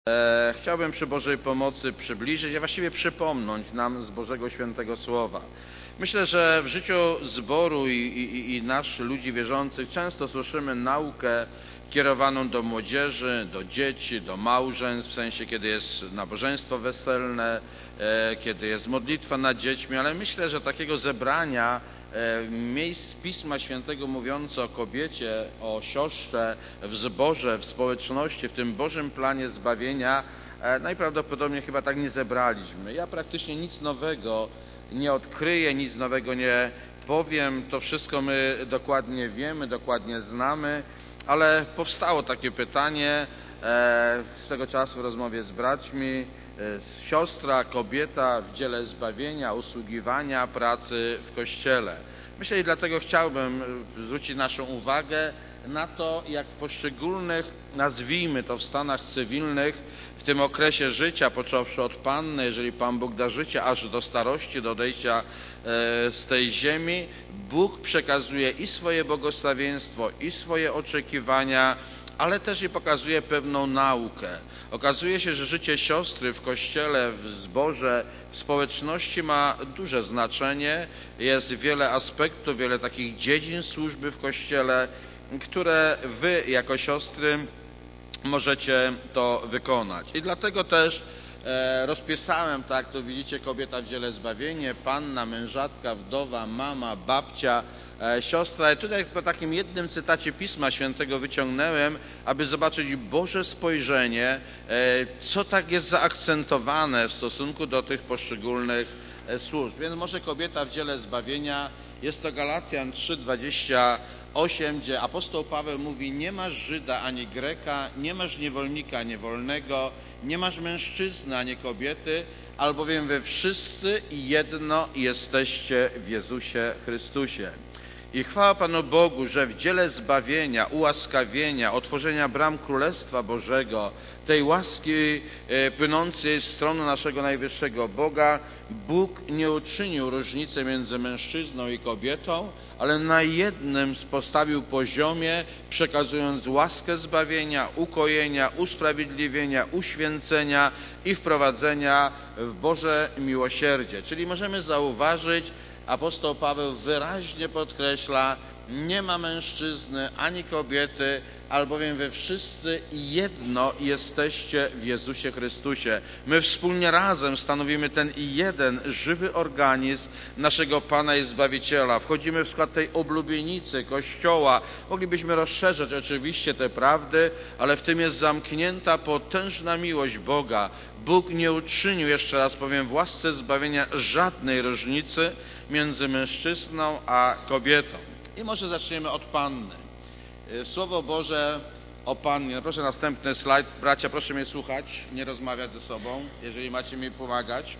Chciałbym przy Bożej pomocy przybliżyć, a właściwie przypomnieć nam z Bożego Świętego Słowa. Myślę, że w życiu zboru i nas, ludzi wierzących, często słyszymy naukę kierowaną do młodzieży, do dzieci, do małżeństw, w sensie kiedy jest nabożeństwo weselne, kiedy jest modlitwa nad dziećmi, ale myślę, że takiego zebrania miejsc Pisma Świętego mówiące o kobiecie, o siostrze w zborze, w społeczności, w tym Bożym planie zbawienia najprawdopodobniej chyba tak nie zebraliśmy. Ja praktycznie nic nowego nie odkryję, nic nowego nie powiem. To wszystko my dokładnie wiemy, dokładnie znamy, ale powstało takie pytanie swego czasu w rozmowie z braćmi, siostra, kobieta w dziele zbawienia, usługiwania, pracy w Kościele. Myślę i dlatego chciałbym zwrócić naszą uwagę na to, jak w poszczególnych, nazwijmy to w stanach cywilnych, w tym okresie życia, począwszy od panny, jeżeli Pan Bóg da życie, aż do starości, do odejścia z tej ziemi, Bóg przekazuje i swoje błogosławieństwo, i swoje oczekiwania, ale też i pokazuje pewną naukę. Okazuje się, że życie siostry w Kościele, w zborze, w społeczności ma duże znaczenie. Jest wiele aspektów, wiele takich dziedzin służby w Kościele, które wy jako siostry możecie to wykonać. I dlatego też rozpisałem, tak to widzicie, kobieta w dziele zbawienie, panna, mężatka, wdowa, mama, babcia, siostra. I tutaj po takim jednym cytacie Pisma Świętego wyciągnąłem, aby zobaczyć Boże spojrzenie, co tak jest zaakcentowane w stosunku do tych poszczególnych służb. Więc może kobieta w dziele zbawienia, jest to Galacjan 3:28, gdzie apostoł Paweł mówi: nie masz Żyda ani Greka, nie masz niewolnika ani wolnego, nie masz mężczyzny ani kobiety, albowiem wy wszyscy jedno jesteście w Jezusie Chrystusie. I chwała Panu Bogu, że w dziele zbawienia, ułaskawienia, otworzenia bram Królestwa Bożego, tej łaski płynącej z strony naszego najwyższego Boga, Bóg nie uczynił różnicy między mężczyzną i kobietą, ale na jednym postawił poziomie, przekazując łaskę zbawienia, ukojenia, usprawiedliwienia, uświęcenia i wprowadzenia w Boże miłosierdzie. Czyli możemy zauważyć, apostoł Paweł wyraźnie podkreśla: nie ma mężczyzny ani kobiety, albowiem wy wszyscy jedno jesteście w Jezusie Chrystusie. My wspólnie razem stanowimy ten jeden żywy organizm naszego Pana i Zbawiciela. Wchodzimy w skład tej oblubienicy Kościoła. Moglibyśmy rozszerzać oczywiście te prawdy, ale w tym jest zamknięta potężna miłość Boga. Bóg nie uczynił, jeszcze raz powiem, w łasce zbawienia żadnej różnicy między mężczyzną a kobietą. I może zaczniemy od panny. Słowo Boże o pannie. Proszę następny slajd. Bracia, proszę mnie słuchać, nie rozmawiać ze sobą, jeżeli macie mi pomagać.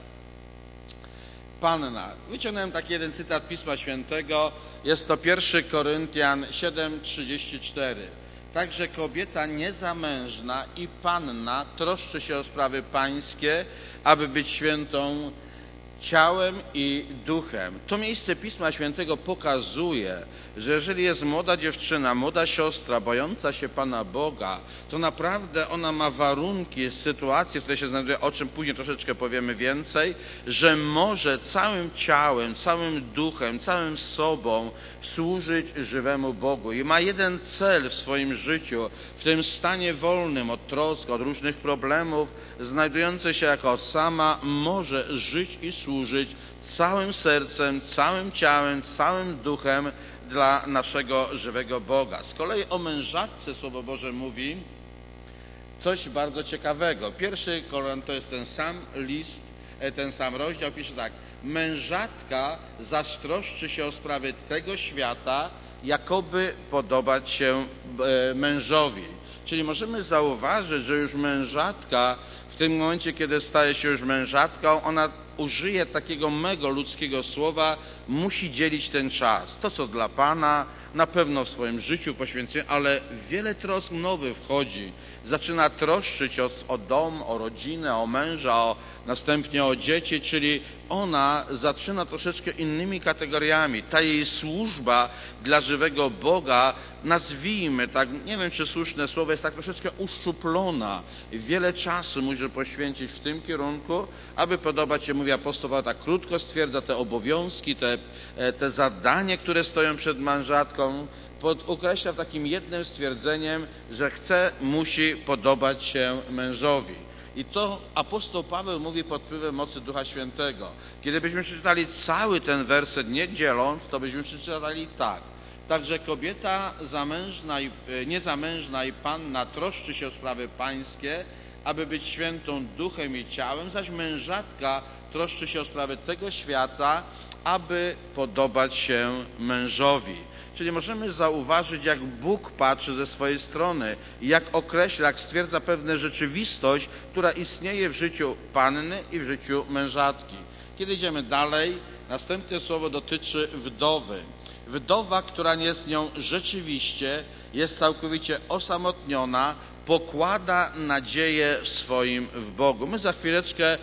Panna. Wyciągnąłem taki jeden cytat Pisma Świętego. Jest to 1 Koryntian 7:34. Także kobieta niezamężna i panna troszczy się o sprawy pańskie, aby być świętą ciałem i duchem. To miejsce Pisma Świętego pokazuje, że jeżeli jest młoda dziewczyna, młoda siostra bojąca się Pana Boga, to naprawdę ona ma warunki, sytuacje, w której się znajduje, o czym później troszeczkę powiemy więcej, że może całym ciałem, całym duchem, całym sobą służyć żywemu Bogu. I ma jeden cel w swoim życiu, w tym stanie wolnym od trosk, od różnych problemów, znajdujący się jako sama, może żyć i służyć całym sercem, całym ciałem, całym duchem dla naszego żywego Boga. Z kolei o mężatce Słowo Boże mówi coś bardzo ciekawego. 1 Koryntian to jest ten sam list, ten sam rozdział, pisze tak: mężatka zatroszczy się o sprawy tego świata, jakoby podobać się mężowi. Czyli możemy zauważyć, że już mężatka w tym momencie, kiedy staje się już mężatką, ona użyje takiego mego ludzkiego słowa, musi dzielić ten czas. To, co dla Pana, na pewno w swoim życiu poświęcenia, ale wiele trosk nowych wchodzi. Zaczyna troszczyć o dom, o rodzinę, o męża, następnie o dzieci, czyli ona zaczyna troszeczkę innymi kategoriami. Ta jej służba dla żywego Boga, nazwijmy tak, nie wiem czy słuszne słowo, jest tak troszeczkę uszczuplona. Wiele czasu musi poświęcić w tym kierunku, aby podobać się, mówi apostoł Paweł, tak krótko stwierdza te obowiązki, te zadania, które stoją przed mężatką, określa w takim jednym stwierdzeniem, że musi podobać się mężowi. I to apostoł Paweł mówi pod wpływem mocy Ducha Świętego. Kiedybyśmy przeczytali cały ten werset nie dzieląc, to byśmy przeczytali tak. Także kobieta niezamężna i panna troszczy się o sprawy pańskie, aby być świętą duchem i ciałem, zaś mężatka troszczy się o sprawy tego świata, aby podobać się mężowi. Czyli możemy zauważyć, jak Bóg patrzy ze swojej strony i jak określa, jak stwierdza pewną rzeczywistość, która istnieje w życiu panny i w życiu mężatki. Kiedy idziemy dalej, następne słowo dotyczy wdowy. Wdowa, która jest nią rzeczywiście, jest całkowicie osamotniona, pokłada nadzieję swoim w Bogu. My za chwileczkę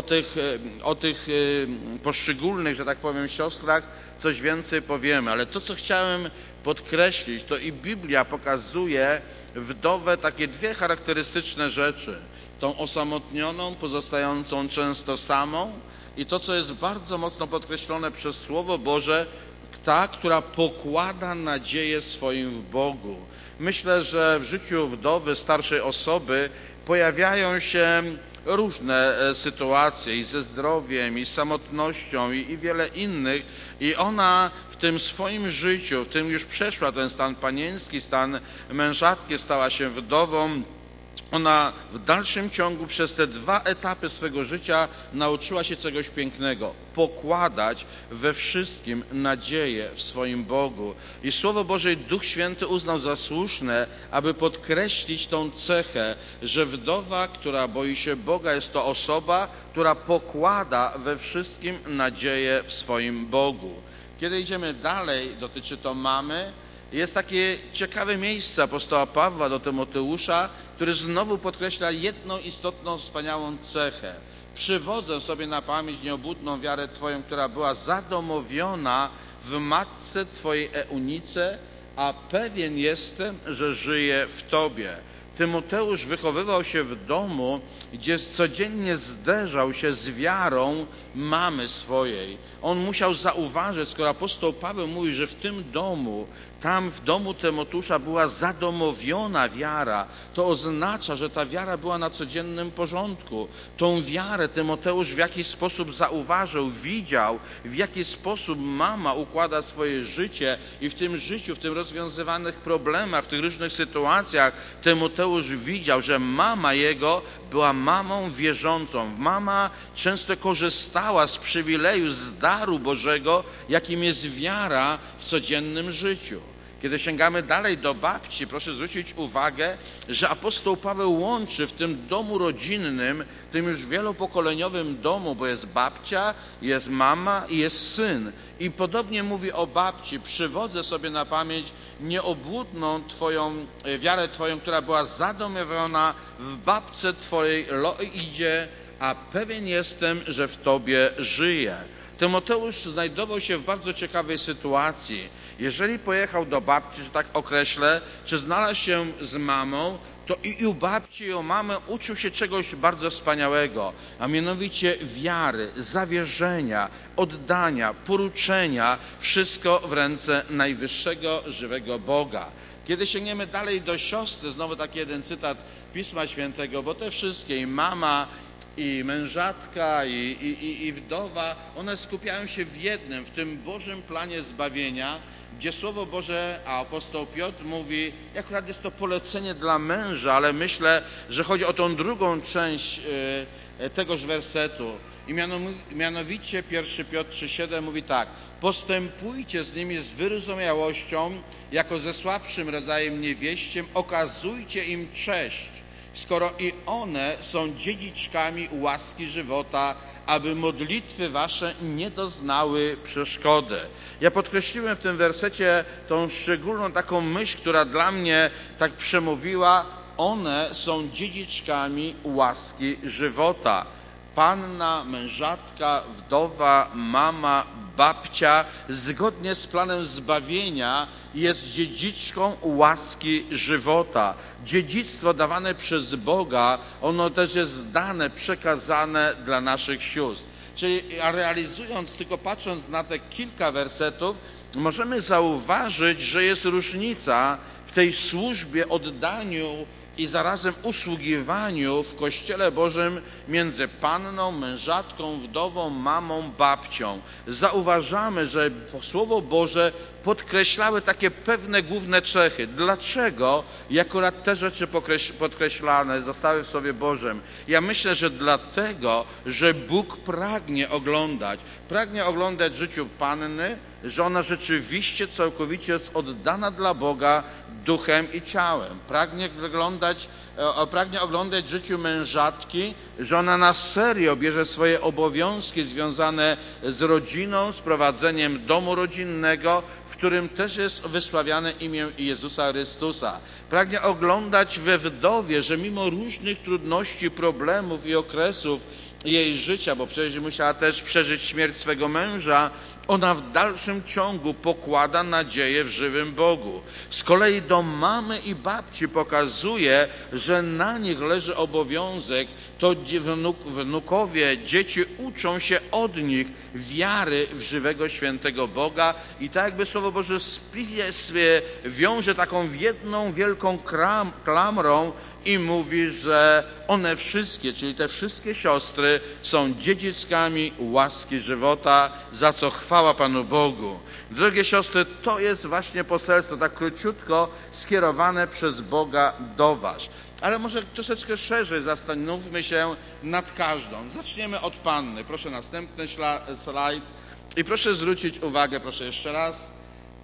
o tych poszczególnych, że tak powiem, siostrach coś więcej powiemy, ale to, co chciałem podkreślić, to i Biblia pokazuje wdowę takie dwie charakterystyczne rzeczy. Tą osamotnioną, pozostającą często samą i to, co jest bardzo mocno podkreślone przez Słowo Boże, ta, która pokłada nadzieję swoim w Bogu. Myślę, że w życiu wdowy, starszej osoby pojawiają się różne sytuacje i ze zdrowiem, i z samotnością, i wiele innych. I ona w tym swoim życiu, w tym już przeszła ten stan panieński, stan mężatki, stała się wdową. Ona w dalszym ciągu przez te dwa etapy swego życia nauczyła się czegoś pięknego. Pokładać we wszystkim nadzieję w swoim Bogu. I Słowo Boże, Duch Święty uznał za słuszne, aby podkreślić tą cechę, że wdowa, która boi się Boga, jest to osoba, która pokłada we wszystkim nadzieję w swoim Bogu. Kiedy idziemy dalej, dotyczy to mamy. Jest takie ciekawe miejsce apostoła Pawła do Tymoteusza, który znowu podkreśla jedną istotną, wspaniałą cechę. Przywodzę sobie na pamięć nieobłudną wiarę Twoją, która była zadomowiona w matce Twojej Eunice, a pewien jestem, że żyje w Tobie. Tymoteusz wychowywał się w domu, gdzie codziennie zderzał się z wiarą mamy swojej. On musiał zauważyć, skoro apostoł Paweł mówi, że w tym domu, tam w domu Tymoteusza była zadomowiona wiara, to oznacza, że ta wiara była na codziennym porządku. Tą wiarę Tymoteusz w jakiś sposób zauważył, widział, w jaki sposób mama układa swoje życie i w tym życiu, w tym rozwiązywanych problemach, w tych różnych sytuacjach Tymoteusz widział, że mama jego była mamą wierzącą. Mama często korzystała z przywileju, z daru Bożego, jakim jest wiara w codziennym życiu. Kiedy sięgamy dalej do babci, proszę zwrócić uwagę, że apostoł Paweł łączy w tym domu rodzinnym, tym już wielopokoleniowym domu, bo jest babcia, jest mama i jest syn. I podobnie mówi o babci. Przywodzę sobie na pamięć nieobłudną wiarę Twoją, która była zadomowiona w babce Twojej Loidzie, a pewien jestem, że w Tobie żyje. Tymoteusz znajdował się w bardzo ciekawej sytuacji. Jeżeli pojechał do babci, że tak określę, czy znalazł się z mamą, to i u babci, i u mamy uczył się czegoś bardzo wspaniałego, a mianowicie wiary, zawierzenia, oddania, poruczenia, wszystko w ręce najwyższego, żywego Boga. Kiedy sięgniemy dalej do siostry, znowu taki jeden cytat Pisma Świętego, bo te wszystkie, i mama, i mężatka, i wdowa, one skupiają się w jednym, w tym Bożym planie zbawienia, gdzie Słowo Boże, a apostoł Piotr mówi, akurat jest to polecenie dla męża, ale myślę, że chodzi o tą drugą część tegoż wersetu. I mianowicie 1 Piotr 3,7 mówi tak: postępujcie z nimi z wyrozumiałością, jako ze słabszym rodzajem niewieściem, okazujcie im cześć, skoro i one są dziedziczkami łaski żywota, aby modlitwy wasze nie doznały przeszkody. Ja podkreśliłem w tym wersecie tą szczególną taką myśl, która dla mnie tak przemówiła. One są dziedziczkami łaski żywota. panna, mężatka, wdowa, mama, babcia, zgodnie z planem zbawienia jest dziedziczką łaski żywota. Dziedzictwo dawane przez Boga, ono też jest dane, przekazane dla naszych sióstr. Czyli realizując, tylko patrząc na te kilka wersetów, możemy zauważyć, że jest różnica w tej służbie, oddaniu i zarazem usługiwaniu w Kościele Bożym między panną, mężatką, wdową, mamą, babcią. Zauważamy, że Słowo Boże podkreślały takie pewne główne cechy. Dlaczego akurat te rzeczy podkreślane zostały w Słowie Bożym? Ja myślę, że dlatego, że Bóg pragnie oglądać życiu panny, że ona rzeczywiście całkowicie jest oddana dla Boga duchem i ciałem. Pragnie oglądać życiu mężatki, że ona na serio bierze swoje obowiązki związane z rodziną, z prowadzeniem domu rodzinnego, w którym też jest wysławiane imię Jezusa Chrystusa. Pragnie oglądać we wdowie, że mimo różnych trudności, problemów i okresów jej życia, bo przecież musiała też przeżyć śmierć swego męża, ona w dalszym ciągu pokłada nadzieję w żywym Bogu. Z kolei do mamy i babci pokazuje, że na nich leży obowiązek, to wnukowie, dzieci uczą się od nich wiary w żywego, świętego Boga i tak jakby Słowo Boże wiąże taką jedną wielką klamrą i mówi, że one wszystkie, czyli te wszystkie siostry są dziedziczkami łaski żywota, za co chwała Panu Bogu. Drogie siostry, to jest właśnie poselstwo, tak króciutko skierowane przez Boga do was. Ale może troszeczkę szerzej zastanówmy się nad każdą. Zaczniemy od panny. Proszę następny slajd. I proszę zwrócić uwagę, proszę jeszcze raz.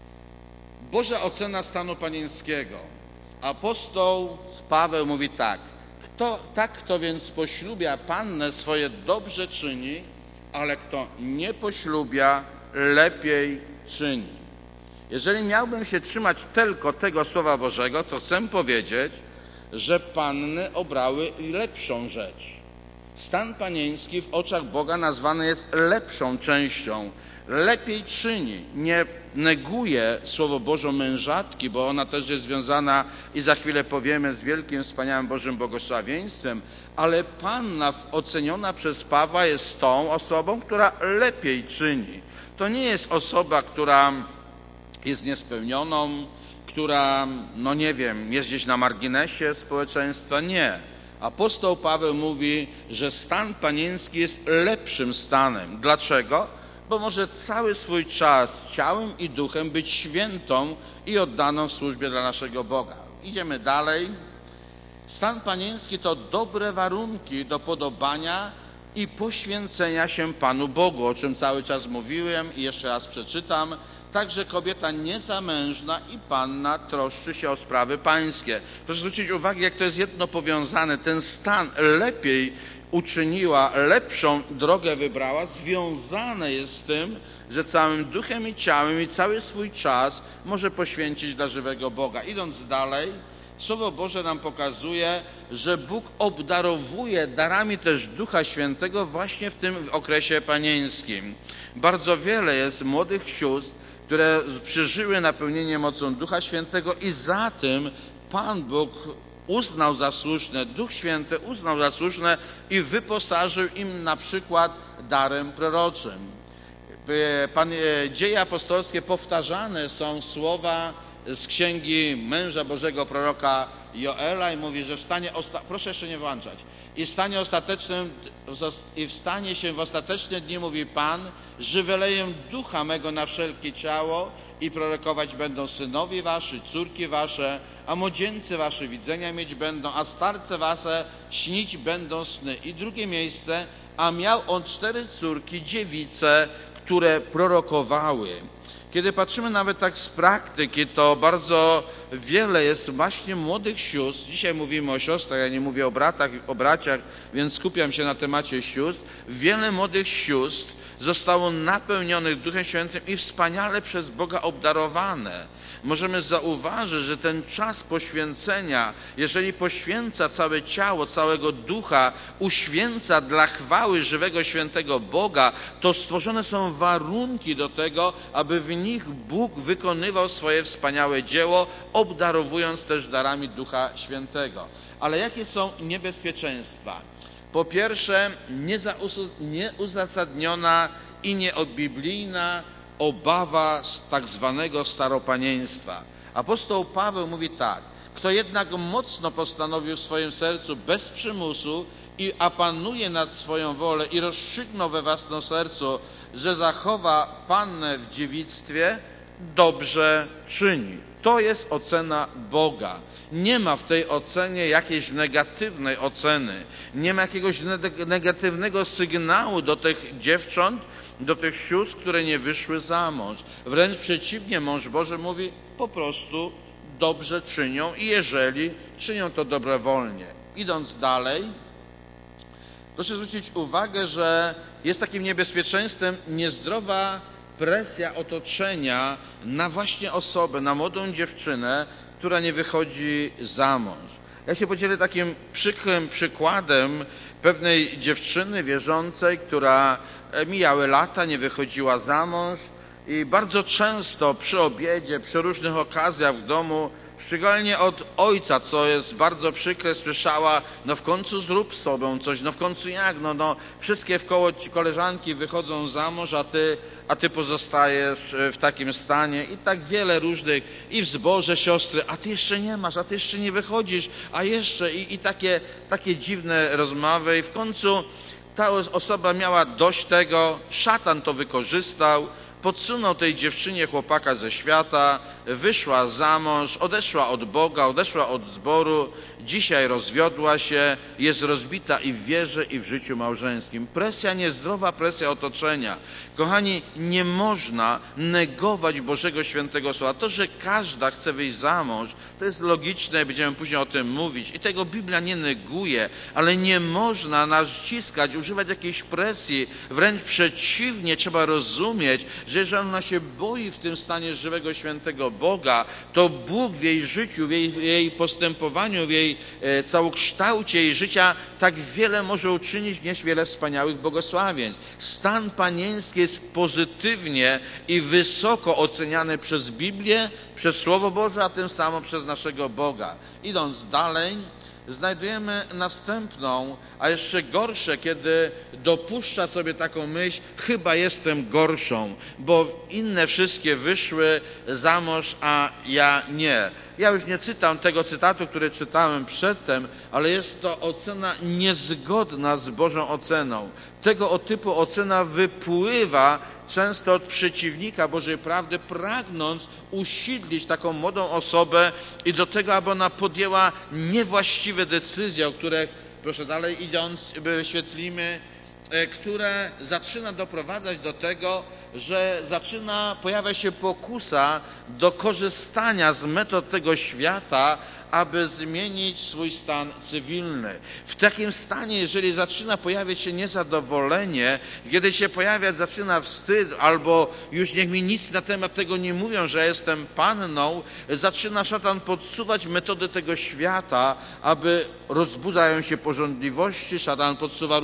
Boża ocena stanu panieńskiego. Apostoł Paweł mówi tak. Kto więc poślubia pannę, swoje dobrze czyni, ale kto nie poślubia, lepiej czyni. Jeżeli miałbym się trzymać tylko tego Słowa Bożego, to chcę powiedzieć, że panny obrały lepszą rzecz. Stan panieński w oczach Boga nazwany jest lepszą częścią. Lepiej czyni. Nie neguje Słowo Boże mężatki, bo ona też jest związana i za chwilę powiemy z wielkim, wspaniałym Bożym błogosławieństwem, ale panna oceniona przez Pawła jest tą osobą, która lepiej czyni. To nie jest osoba, która jest niespełnioną, która, jest gdzieś na marginesie społeczeństwa. Nie. Apostoł Paweł mówi, że stan panieński jest lepszym stanem. Dlaczego? Bo może cały swój czas ciałem i duchem być świętą i oddaną w służbie dla naszego Boga. Idziemy dalej. Stan panieński to dobre warunki do podobania i poświęcenia się Panu Bogu, o czym cały czas mówiłem i jeszcze raz przeczytam. Także kobieta niezamężna i panna troszczy się o sprawy pańskie. Proszę zwrócić uwagę, jak to jest jedno powiązane. Ten stan lepiej uczyniła, lepszą drogę wybrała, związane jest z tym, że całym duchem i ciałem i cały swój czas może poświęcić dla żywego Boga. Idąc dalej, Słowo Boże nam pokazuje, że Bóg obdarowuje darami też Ducha Świętego właśnie w tym okresie panieńskim. Bardzo wiele jest młodych sióstr, które przeżyły napełnienie mocą Ducha Świętego i za tym Pan Bóg uznał za słuszne, Duch Święty uznał za słuszne i wyposażył im na przykład darem proroczym. Dzieje apostolskie powtarzane są słowa z księgi męża Bożego proroka Joela i mówi, że proszę jeszcze nie włączać. I wstanie się w ostateczne dni, mówi Pan, że wyleję ducha mego na wszelkie ciało i prorokować będą synowie wasi, córki wasze, a młodzieńcy wasze widzenia mieć będą, a starce wasze śnić będą sny. I drugie miejsce, a miał on 4 córki, dziewice, które prorokowały. Kiedy patrzymy nawet tak z praktyki, to bardzo wiele jest właśnie młodych sióstr. Dzisiaj mówimy o siostrach, ja nie mówię o braciach, więc skupiam się na temacie sióstr. Wiele młodych sióstr zostało napełnionych Duchem Świętym i wspaniale przez Boga obdarowane. Możemy zauważyć, że ten czas poświęcenia, jeżeli poświęca całe ciało, całego ducha, uświęca dla chwały żywego, świętego Boga, to stworzone są warunki do tego, aby w nich Bóg wykonywał swoje wspaniałe dzieło, obdarowując też darami Ducha Świętego. Ale jakie są niebezpieczeństwa? Po pierwsze, nieuzasadniona i nieobiblijna obawa z tak zwanego staropanieństwa. Apostoł Paweł mówi tak: kto jednak mocno postanowił w swoim sercu bez przymusu i apanuje nad swoją wolę i rozstrzygnął we własnym sercu, że zachowa pannę w dziewictwie, dobrze czyni. To jest ocena Boga. Nie ma w tej ocenie jakiejś negatywnej oceny. Nie ma jakiegoś negatywnego sygnału do tych dziewcząt, do tych sióstr, które nie wyszły za mąż. Wręcz przeciwnie, mąż Boży mówi, po prostu dobrze czynią i jeżeli czynią to dobrowolnie. Idąc dalej, proszę zwrócić uwagę, że jest takim niebezpieczeństwem niezdrowa presja otoczenia na właśnie osobę, na młodą dziewczynę, która nie wychodzi za mąż. Ja się podzielę takim przykrym przykładem pewnej dziewczyny wierzącej, która mijały lata, nie wychodziła za mąż i bardzo często przy obiedzie, przy różnych okazjach w domu, szczególnie od ojca, co jest bardzo przykre, słyszała, no w końcu zrób sobą coś, no w końcu jak, no wszystkie wkoło ci koleżanki wychodzą za mąż, a ty pozostajesz w takim stanie i tak wiele różnych, i w zborze siostry, a ty jeszcze nie masz, a ty jeszcze nie wychodzisz, a jeszcze i takie dziwne rozmowy i w końcu ta osoba miała dość tego, szatan to wykorzystał, podsunął tej dziewczynie chłopaka ze świata, wyszła za mąż, odeszła od Boga, odeszła od zboru, dzisiaj rozwiodła się, jest rozbita i w wierze, i w życiu małżeńskim. Presja niezdrowa, presja otoczenia. Kochani, nie można negować Bożego Świętego Słowa. To, że każda chce wyjść za mąż, to jest logiczne, będziemy później o tym mówić i tego Biblia nie neguje, ale nie można naciskać, używać jakiejś presji, wręcz przeciwnie, trzeba rozumieć, że jeżeli ona się boi w tym stanie żywego, świętego Boga, to Bóg w jej życiu, w jej postępowaniu, w jej całokształcie jej życia tak wiele może uczynić, wnieść wiele wspaniałych błogosławieństw. Stan panieński jest pozytywnie i wysoko oceniany przez Biblię, przez Słowo Boże, a tym samym przez naszego Boga. Idąc dalej, znajdujemy następną, a jeszcze gorsze, kiedy dopuszcza sobie taką myśl, chyba jestem gorszą, bo inne wszystkie wyszły za mąż, a ja nie. Ja już nie czytam tego cytatu, który czytałem przedtem, ale jest to ocena niezgodna z Bożą oceną. Tego typu ocena wypływa często od przeciwnika Bożej prawdy, pragnąc usidlić taką młodą osobę i do tego, aby ona podjęła niewłaściwe decyzje, o których, proszę dalej idąc, wyświetlimy, które zaczyna doprowadzać do tego, że zaczyna pojawiać się pokusa do korzystania z metod tego świata, aby zmienić swój stan cywilny. W takim stanie, jeżeli zaczyna pojawiać się niezadowolenie, kiedy się pojawiać zaczyna wstyd, albo już niech mi nic na temat tego nie mówią, że jestem panną, zaczyna szatan podsuwać metody tego świata, aby rozbudzają się pożądliwości, szatan podsuwa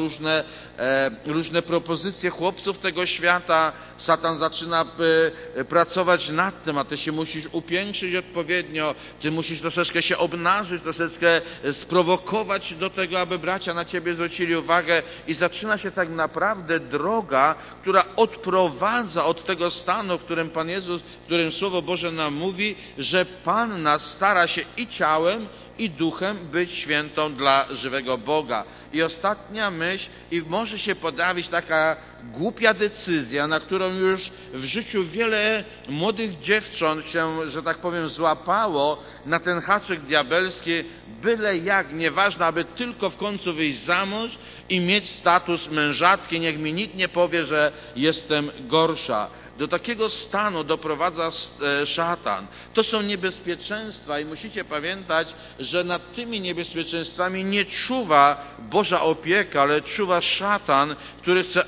różne propozycje chłopców tego świata, szatan zaczyna pracować nad tym, a ty się musisz upiększyć odpowiednio, ty musisz troszeczkę się obnażyć, troszeczkę sprowokować do tego, aby bracia na ciebie zwrócili uwagę i zaczyna się tak naprawdę droga, która odprowadza od tego stanu, w którym Pan Jezus, w którym Słowo Boże nam mówi, że Panna stara się i ciałem, i duchem być świętą dla żywego Boga. I ostatnia myśl, i może się pojawić taka głupia decyzja, na którą już w życiu wiele młodych dziewcząt się, że tak powiem, złapało na ten haczyk diabelski, byle jak, nieważne, aby tylko w końcu wyjść za mąż i mieć status mężatki, niech mi nikt nie powie, że jestem gorsza. Do takiego stanu doprowadza szatan. To są niebezpieczeństwa i musicie pamiętać, że nad tymi niebezpieczeństwami nie czuwa Boża opieka, ale czuwa szatan, który chce odwieść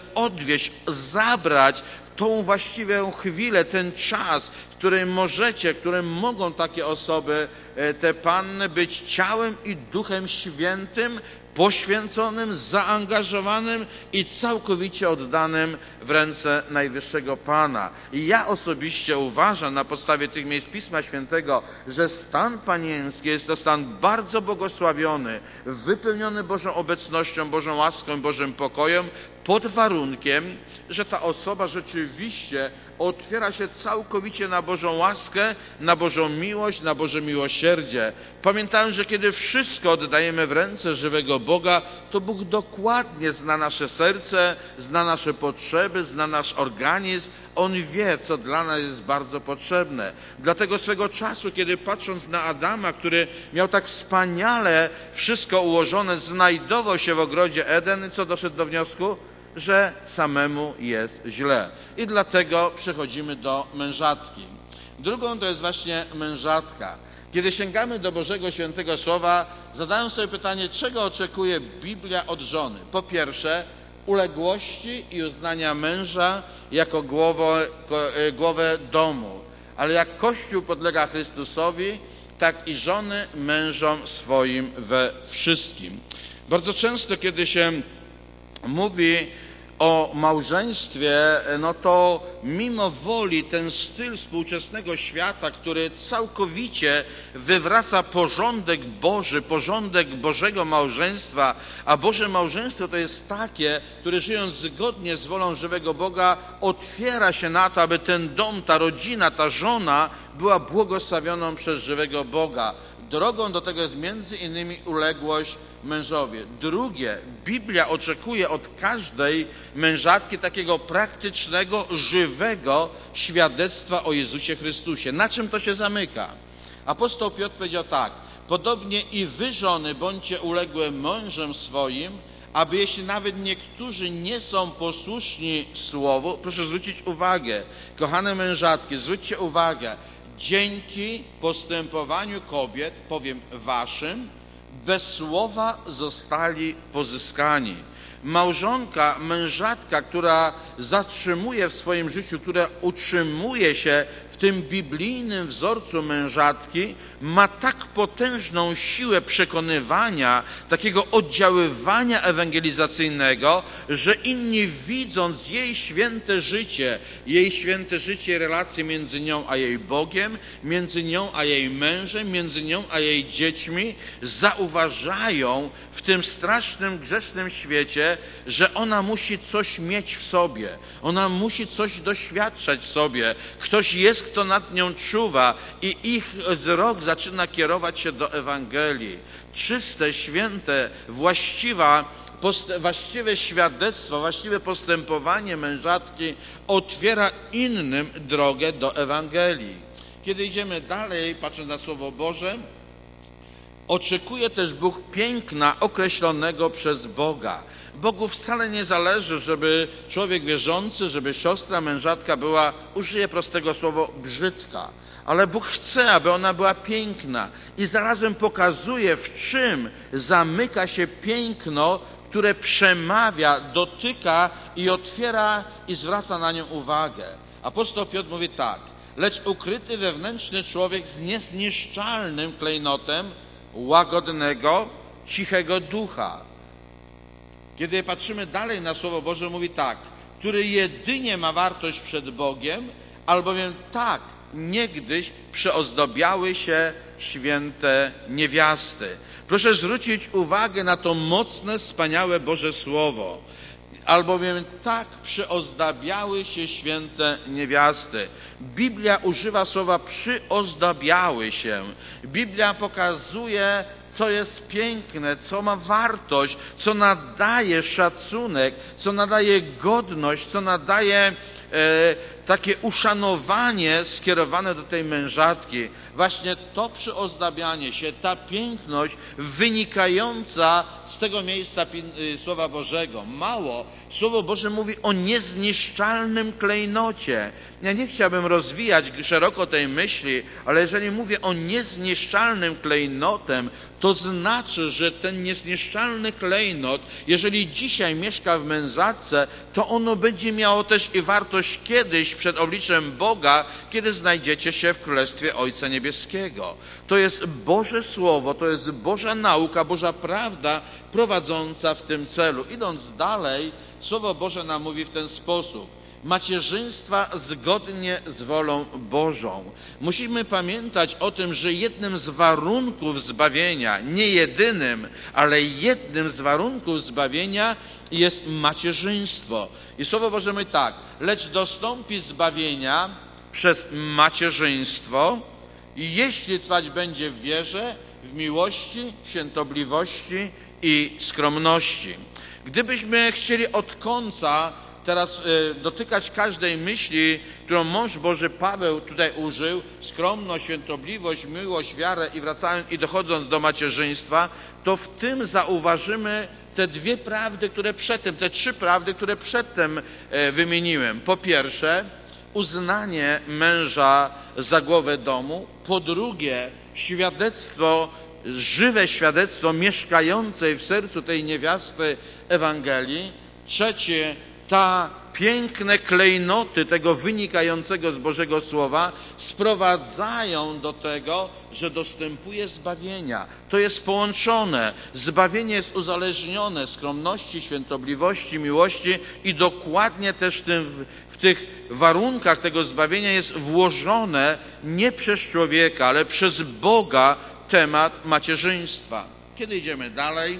odwieźć, zabrać tą właściwą chwilę, ten czas, w którym mogą takie osoby, te panny, być ciałem i Duchem Świętym, poświęconym, zaangażowanym i całkowicie oddanym w ręce Najwyższego Pana. I ja osobiście uważam na podstawie tych miejsc Pisma Świętego, że stan panieński jest to stan bardzo błogosławiony, wypełniony Bożą obecnością, Bożą łaską, Bożym pokojem, pod warunkiem, że ta osoba rzeczywiście otwiera się całkowicie na Bożą łaskę, na Bożą miłość, na Boże miłosierdzie. Pamiętajmy, że kiedy wszystko oddajemy w ręce żywego Boga, to Bóg dokładnie zna nasze serce, zna nasze potrzeby, zna nasz organizm. On wie, co dla nas jest bardzo potrzebne. Dlatego swego czasu, kiedy patrząc na Adama, który miał tak wspaniale wszystko ułożone, znajdował się w ogrodzie Eden, co doszedł do wniosku? Że samemu jest źle. I dlatego przechodzimy do mężatki. Drugą to jest właśnie mężatka. Kiedy sięgamy do Bożego Świętego Słowa, zadałem sobie pytanie, czego oczekuje Biblia od żony? Po pierwsze, uległości i uznania męża jako głowę domu. Ale jak Kościół podlega Chrystusowi, tak i żony mężom swoim we wszystkim. Bardzo często, kiedy się mówi o małżeństwie, no to mimo woli ten styl współczesnego świata, który całkowicie wywraca porządek Boży, porządek Bożego małżeństwa, a Boże małżeństwo to jest takie, które żyjąc zgodnie z wolą żywego Boga otwiera się na to, aby ten dom, ta rodzina, ta żona była błogosławioną przez żywego Boga. Drogą do tego jest między innymi uległość mężowie. Drugie, Biblia oczekuje od każdej mężatki takiego praktycznego, żywego świadectwa o Jezusie Chrystusie. Na czym to się zamyka? Apostoł Piotr powiedział tak: podobnie i wy, żony, bądźcie uległe mężom swoim, aby jeśli nawet niektórzy nie są posłuszni słowu, proszę zwrócić uwagę, kochane mężatki, zwróćcie uwagę, dzięki postępowaniu kobiet, powiem waszym, bez słowa zostali pozyskani. Małżonka, mężatka, która zatrzymuje w swoim życiu, która utrzymuje się w tym biblijnym wzorcu mężatki, ma tak potężną siłę przekonywania, takiego oddziaływania ewangelizacyjnego, że inni, widząc jej święte życie i relacje między nią a jej Bogiem, między nią a jej mężem, między nią a jej dziećmi, zauważają w tym strasznym, grzesznym świecie, że ona musi coś mieć w sobie, ona musi coś doświadczać w sobie. Ktoś jest, kto nad nią czuwa i ich wzrok zaczyna kierować się do Ewangelii. Czyste, święte, właściwe świadectwo, właściwe postępowanie mężatki otwiera innym drogę do Ewangelii. Kiedy idziemy dalej, patrząc na Słowo Boże, oczekuje też Bóg piękna określonego przez Boga. Bogu wcale nie zależy, żeby człowiek wierzący, żeby siostra, mężatka była, użyję prostego słowa, brzydka. Ale Bóg chce, aby ona była piękna i zarazem pokazuje, w czym zamyka się piękno, które przemawia, dotyka i otwiera i zwraca na nią uwagę. Apostoł Piotr mówi tak: lecz ukryty wewnętrzny człowiek z niezniszczalnym klejnotem łagodnego, cichego ducha. Kiedy patrzymy dalej na Słowo Boże, mówi tak: który jedynie ma wartość przed Bogiem, albowiem tak niegdyś przeozdobiały się święte niewiasty. Proszę zwrócić uwagę na to mocne, wspaniałe Boże Słowo. Albowiem tak przyozdabiały się święte niewiasty. Biblia używa słowa przyozdabiały się. Biblia pokazuje, co jest piękne, co ma wartość, co nadaje szacunek, co nadaje godność, co nadaje takie uszanowanie skierowane do tej mężatki, właśnie to przyozdabianie się, ta piękność wynikająca z tego miejsca Słowa Bożego. Mało, Słowo Boże mówi o niezniszczalnym klejnocie. Ja nie chciałbym rozwijać szeroko tej myśli, ale jeżeli mówię o niezniszczalnym klejnotem, to znaczy, że ten niezniszczalny klejnot, jeżeli dzisiaj mieszka w mężatce, to ono będzie miało też i wartość kiedyś przed obliczem Boga, kiedy znajdziecie się w Królestwie Ojca Niebieskiego. To jest Boże Słowo, to jest Boża nauka, Boża prawda prowadząca w tym celu. Idąc dalej, Słowo Boże nam mówi w ten sposób: macierzyństwa zgodnie z wolą Bożą. Musimy pamiętać o tym, że jednym z warunków zbawienia, nie jedynym, ale jednym z warunków zbawienia jest macierzyństwo. I Słowo Boże mówi tak: lecz dostąpi zbawienia przez macierzyństwo, jeśli trwać będzie w wierze, w miłości, świętobliwości i skromności. Gdybyśmy chcieli od końca teraz dotykać każdej myśli, którą mąż Boży Paweł tutaj użył, skromność, świętobliwość, miłość, wiarę i wracając i dochodząc do macierzyństwa, to w tym zauważymy te dwie prawdy, które przedtem, te trzy prawdy, które przedtem wymieniłem. Po pierwsze, uznanie męża za głowę domu. Po drugie, świadectwo, żywe świadectwo mieszkającej w sercu tej niewiasty Ewangelii. Trzecie, piękne klejnoty tego wynikającego z Bożego Słowa sprowadzają do tego, że dostępuje zbawienia. To jest połączone. Zbawienie jest uzależnione skromności, świętobliwości, miłości i dokładnie też w tych warunkach tego zbawienia jest włożone nie przez człowieka, ale przez Boga temat macierzyństwa. Kiedy idziemy dalej?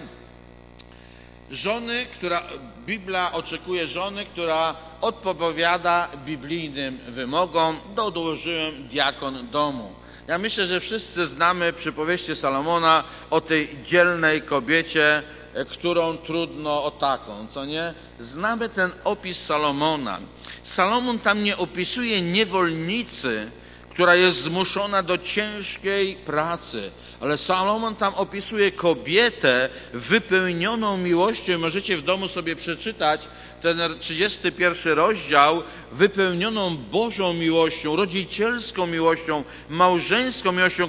Biblia oczekuje żony, która odpowiada biblijnym wymogom. Dołożyłem diakon domu. Ja myślę, że wszyscy znamy przypowieści Salomona o tej dzielnej kobiecie, którą trudno o taką, co nie? Znamy ten opis Salomona. Salomon tam nie opisuje niewolnicy, która jest zmuszona do ciężkiej pracy. Ale Salomon tam opisuje kobietę wypełnioną miłością. Możecie w domu sobie przeczytać ten 31 rozdział, wypełnioną Bożą miłością, rodzicielską miłością, małżeńską miłością,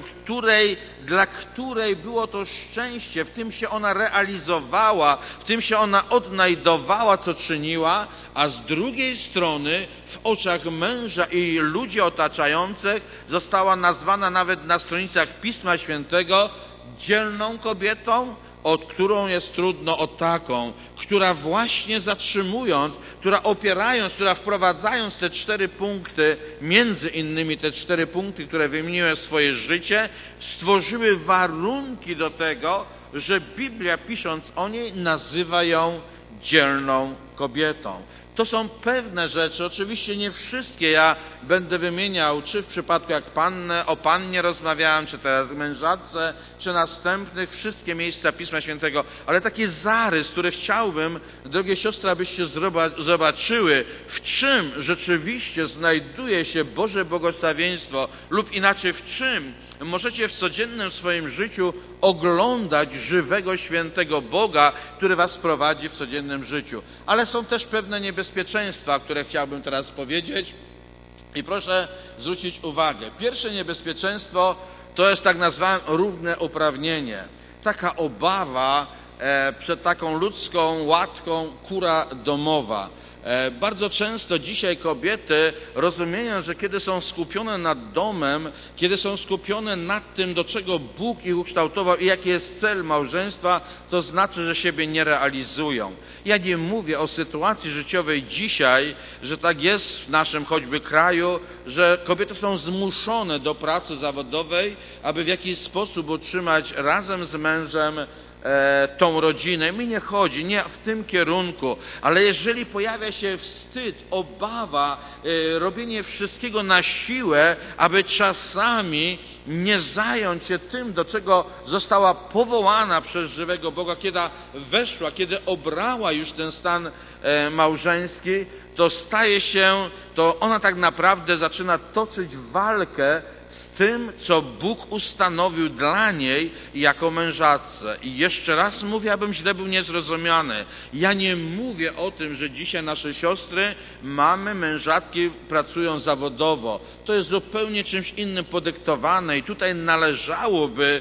dla której było to szczęście. W tym się ona realizowała, w tym się ona odnajdowała, co czyniła, a z drugiej strony w oczach męża i ludzi otaczających została nazwana nawet na stronicach Pisma Świętego dzielną kobietą, od którą jest trudno o taką, która właśnie zatrzymując, która opierając, która wprowadzając te 4 punkty, między innymi te 4 punkty, które wymieniłem w swoje życie, stworzyły warunki do tego, że Biblia, pisząc o niej, nazywa ją dzielną kobietą. To są pewne rzeczy, oczywiście nie wszystkie ja będę wymieniał, czy w przypadku jak o pannie rozmawiałem, czy teraz mężatce, czy następnych, wszystkie miejsca Pisma Świętego, ale taki zarys, który chciałbym, drogie siostry, abyście zobaczyły, w czym rzeczywiście znajduje się Boże błogosławieństwo, lub inaczej w czym możecie w codziennym swoim życiu oglądać żywego, świętego Boga, który was prowadzi w codziennym życiu. Ale są też pewne niebezpieczeństwa, które chciałbym teraz powiedzieć i proszę zwrócić uwagę. Pierwsze niebezpieczeństwo to jest, tak nazwałem, równe uprawnienie. Taka obawa przed taką ludzką łatką kura domowa. Bardzo często dzisiaj kobiety rozumieją, że kiedy są skupione nad domem, kiedy są skupione nad tym, do czego Bóg ich ukształtował i jaki jest cel małżeństwa, to znaczy, że siebie nie realizują. Ja nie mówię o sytuacji życiowej dzisiaj, że tak jest w naszym choćby kraju, że kobiety są zmuszone do pracy zawodowej, aby w jakiś sposób utrzymać razem z mężem tą rodzinę. Mi nie chodzi, nie w tym kierunku, ale jeżeli pojawia się wstyd, obawa, robienie wszystkiego na siłę, aby czasami nie zająć się tym, do czego została powołana przez żywego Boga, kiedy weszła, kiedy obrała już ten stan małżeński, to ona tak naprawdę zaczyna toczyć walkę z tym, co Bóg ustanowił dla niej jako mężatce. I jeszcze raz mówię, abym źle był niezrozumiany. Ja nie mówię o tym, że dzisiaj nasze siostry, mamy, mężatki pracują zawodowo. To jest zupełnie czymś innym podyktowane i tutaj należałoby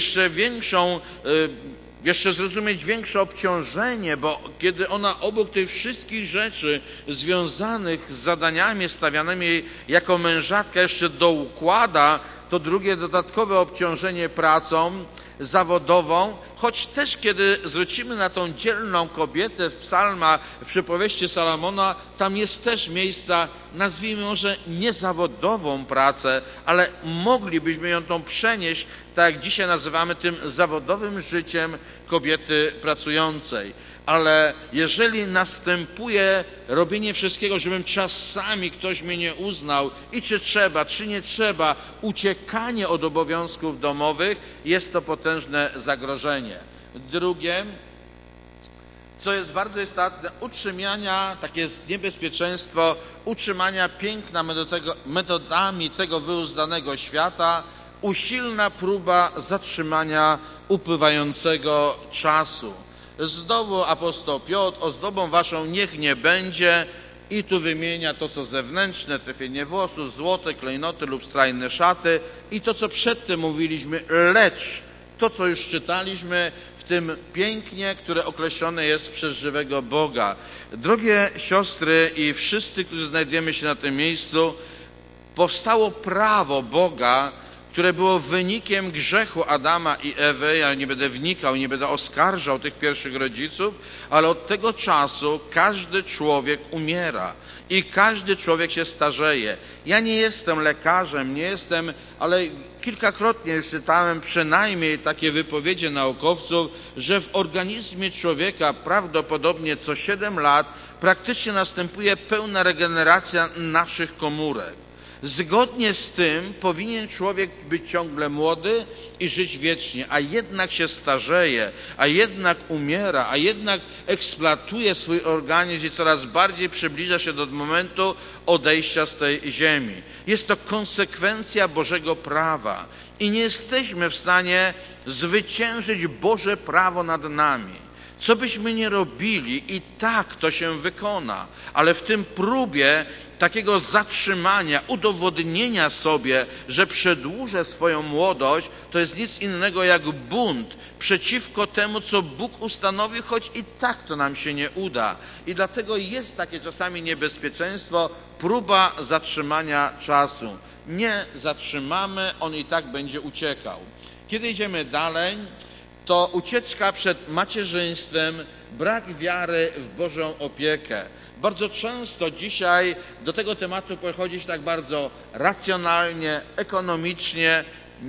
jeszcze zrozumieć większe obciążenie, bo kiedy ona obok tych wszystkich rzeczy związanych z zadaniami stawianymi jej jako mężatka jeszcze doukłada to drugie dodatkowe obciążenie pracą zawodową, choć też kiedy zwrócimy na tą dzielną kobietę w psalmach, w przypowieści Salomona, tam jest też miejsca, nazwijmy może niezawodową pracę, ale moglibyśmy ją tą przenieść, tak jak dzisiaj nazywamy tym zawodowym życiem kobiety pracującej. Ale jeżeli następuje robienie wszystkiego, żebym czasami ktoś mnie nie uznał i czy trzeba, czy nie trzeba, uciekanie od obowiązków domowych, jest to potężne zagrożenie. Drugie, co jest bardzo istotne, takie jest niebezpieczeństwo utrzymania piękna metodami tego wyuzdanego świata, usilna próba zatrzymania upływającego czasu. Znowu apostoł Piotr, ozdobą waszą niech nie będzie, i tu wymienia to, co zewnętrzne, trafienie włosów, złote, klejnoty lub strajne szaty i to, co przedtem mówiliśmy, lecz to, co już czytaliśmy w tym pięknie, które określone jest przez żywego Boga. Drogie siostry i wszyscy, którzy znajdujemy się na tym miejscu, powstało prawo Boga, które było wynikiem grzechu Adama i Ewy. Ja nie będę wnikał, nie będę oskarżał tych pierwszych rodziców, ale od tego czasu każdy człowiek umiera i każdy człowiek się starzeje. Ja nie jestem lekarzem, ale kilkakrotnie już czytałem przynajmniej takie wypowiedzi naukowców, że w organizmie człowieka prawdopodobnie co 7 lat praktycznie następuje pełna regeneracja naszych komórek. Zgodnie z tym powinien człowiek być ciągle młody i żyć wiecznie, a jednak się starzeje, a jednak umiera, a jednak eksploatuje swój organizm i coraz bardziej przybliża się do momentu odejścia z tej ziemi. Jest to konsekwencja Bożego prawa i nie jesteśmy w stanie zwyciężyć Boże prawo nad nami. Co byśmy nie robili, i tak to się wykona, ale w tym próbie takiego zatrzymania, udowodnienia sobie, że przedłużę swoją młodość, to jest nic innego jak bunt przeciwko temu, co Bóg ustanowił, choć i tak to nam się nie uda. I dlatego jest takie czasami niebezpieczeństwo, próba zatrzymania czasu. Nie zatrzymamy, on i tak będzie uciekał. Kiedy idziemy dalej, to ucieczka przed macierzyństwem, brak wiary w Bożą opiekę. Bardzo często dzisiaj do tego tematu podchodzi się tak bardzo racjonalnie, ekonomicznie,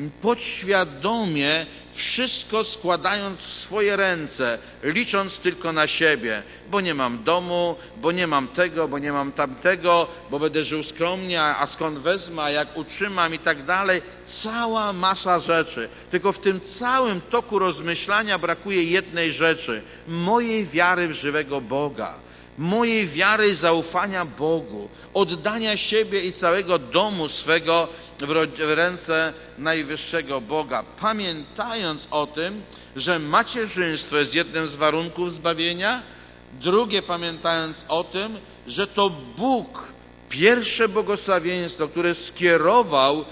podświadomie, wszystko składając w swoje ręce, licząc tylko na siebie, bo nie mam domu, bo nie mam tego, bo nie mam tamtego, bo będę żył skromnie, a skąd wezmę, a jak utrzymam i tak dalej. Cała masa rzeczy. Tylko w tym całym toku rozmyślania brakuje jednej rzeczy. Mojej wiary w żywego Boga. Mojej wiary i zaufania Bogu, oddania siebie i całego domu swego w ręce najwyższego Boga, pamiętając o tym, że macierzyństwo jest jednym z warunków zbawienia, drugie pamiętając o tym, że to Bóg, pierwsze błogosławieństwo, które skierował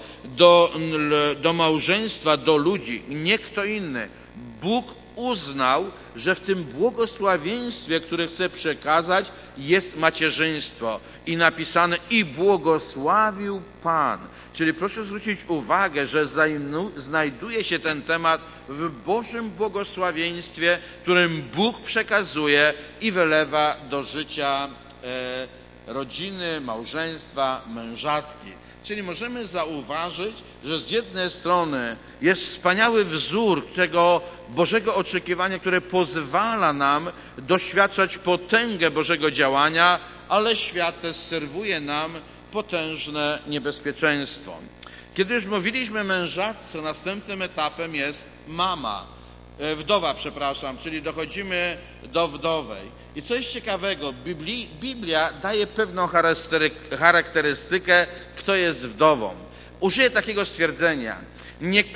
do małżeństwa, do ludzi, nie kto inny, Bóg uznał, że w tym błogosławieństwie, które chce przekazać, jest macierzyństwo. I napisane, i błogosławił Pan. Czyli proszę zwrócić uwagę, że znajduje się ten temat w Bożym błogosławieństwie, którym Bóg przekazuje i wylewa do życia rodziny, małżeństwa, mężatki. Czyli możemy zauważyć, że z jednej strony jest wspaniały wzór tego Bożego oczekiwania, które pozwala nam doświadczać potęgę Bożego działania, ale świat też serwuje nam potężne niebezpieczeństwo. Kiedy już mówiliśmy mężatce, następnym etapem jest wdowa, czyli dochodzimy do wdowej. I co jest ciekawego, Biblia daje pewną charakterystykę, kto jest wdową. Użyję takiego stwierdzenia. Nie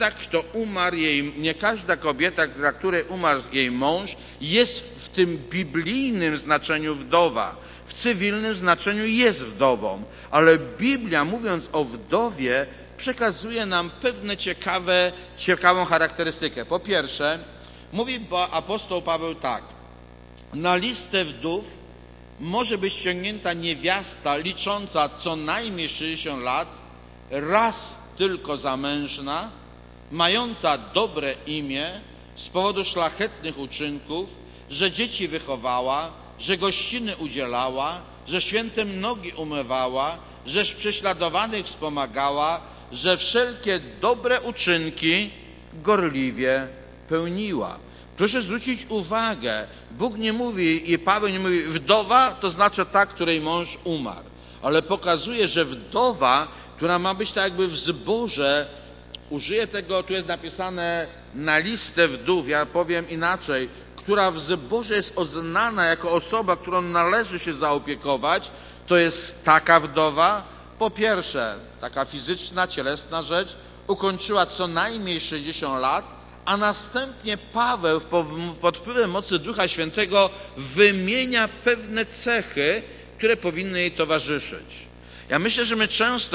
każda kobieta, dla której umarł jej mąż, jest w tym biblijnym znaczeniu wdowa. W cywilnym znaczeniu jest wdową, ale Biblia, mówiąc o wdowie, przekazuje nam pewne ciekawą charakterystykę. Po pierwsze, mówi apostoł Paweł tak: na listę wdów może być ściągnięta niewiasta licząca co najmniej 60 lat, raz tylko zamężna, mająca dobre imię z powodu szlachetnych uczynków, że dzieci wychowała, że gościny udzielała, że świętym nogi umywała, że prześladowanych wspomagała, że wszelkie dobre uczynki gorliwie pełniła. Proszę zwrócić uwagę, Bóg nie mówi i Paweł nie mówi wdowa, to znaczy ta, której mąż umarł, ale pokazuje, że wdowa, która ma być tak jakby w zborze, użyję tego, tu jest napisane na listę wdów, ja powiem inaczej, która w zborze jest oznana jako osoba, którą należy się zaopiekować, to jest taka wdowa, po pierwsze, taka fizyczna, cielesna rzecz, ukończyła co najmniej 60 lat, a następnie Paweł pod wpływem mocy Ducha Świętego wymienia pewne cechy, które powinny jej towarzyszyć. Ja myślę, że my często,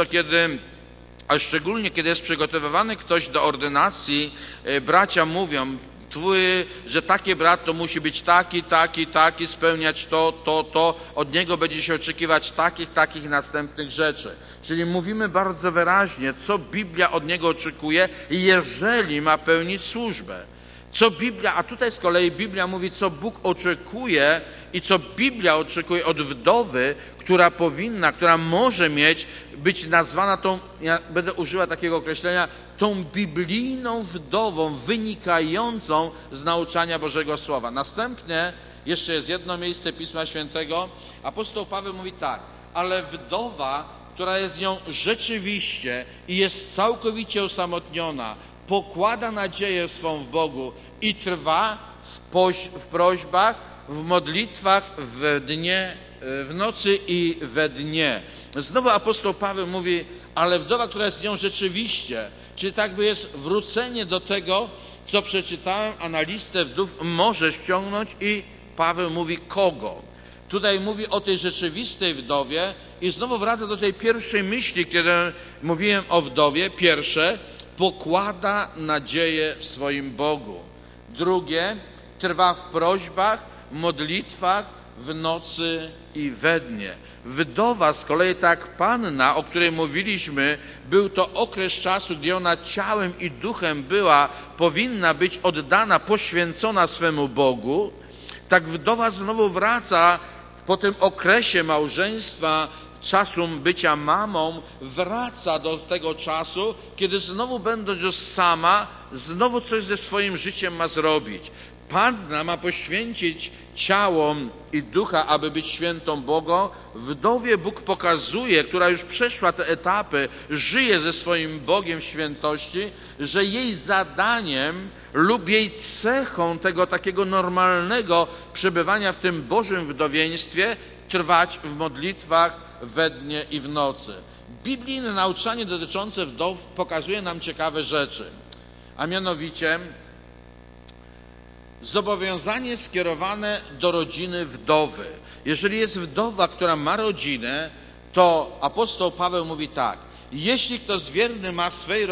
a szczególnie kiedy jest przygotowywany ktoś do ordynacji, bracia mówią, że taki brat to musi być taki, spełniać to, od niego będzie się oczekiwać takich następnych rzeczy. Czyli mówimy bardzo wyraźnie, co Biblia od niego oczekuje, jeżeli ma pełnić służbę. A tutaj z kolei Biblia mówi, co Bóg oczekuje i co Biblia oczekuje od wdowy, która może być nazwana ja będę użyła takiego określenia, tą biblijną wdową wynikającą z nauczania Bożego Słowa. Następnie jeszcze jest jedno miejsce Pisma Świętego. Apostoł Paweł mówi tak: ale wdowa, która jest nią rzeczywiście i jest całkowicie osamotniona, pokłada nadzieję swą w Bogu i trwa w prośbach, w modlitwach w nocy i we dnie. Znowu apostoł Paweł mówi, ale wdowa, która jest nią rzeczywiście, czyli tak by jest wrócenie do tego, co przeczytałem, a na listę wdów możesz wciągnąć i Paweł mówi kogo. Tutaj mówi o tej rzeczywistej wdowie i znowu wraca do tej pierwszej myśli, kiedy mówiłem o wdowie. Pierwsze, pokłada nadzieję w swoim Bogu. Drugie, trwa w prośbach, modlitwach, w nocy i we dnie. Wdowa z kolei, tak panna, o której mówiliśmy, był to okres czasu, gdy ona ciałem i duchem powinna być oddana, poświęcona swemu Bogu. Tak wdowa znowu wraca po tym okresie małżeństwa, czasu bycia mamą, wraca do tego czasu, kiedy znowu będąc już sama, znowu coś ze swoim życiem ma zrobić. Panna ma poświęcić ciało i ducha, aby być świętą Bogu. Wdowie Bóg pokazuje, która już przeszła te etapy, żyje ze swoim Bogiem w świętości, że jej zadaniem lub jej cechą tego takiego normalnego przebywania w tym Bożym wdowieństwie trwać w modlitwach we dnie i w nocy. Biblijne nauczanie dotyczące wdow pokazuje nam ciekawe rzeczy, a mianowicie zobowiązanie skierowane do rodziny wdowy. Jeżeli jest wdowa, która ma rodzinę, to apostoł Paweł mówi tak: jeżeli ktoś z wiernych ma w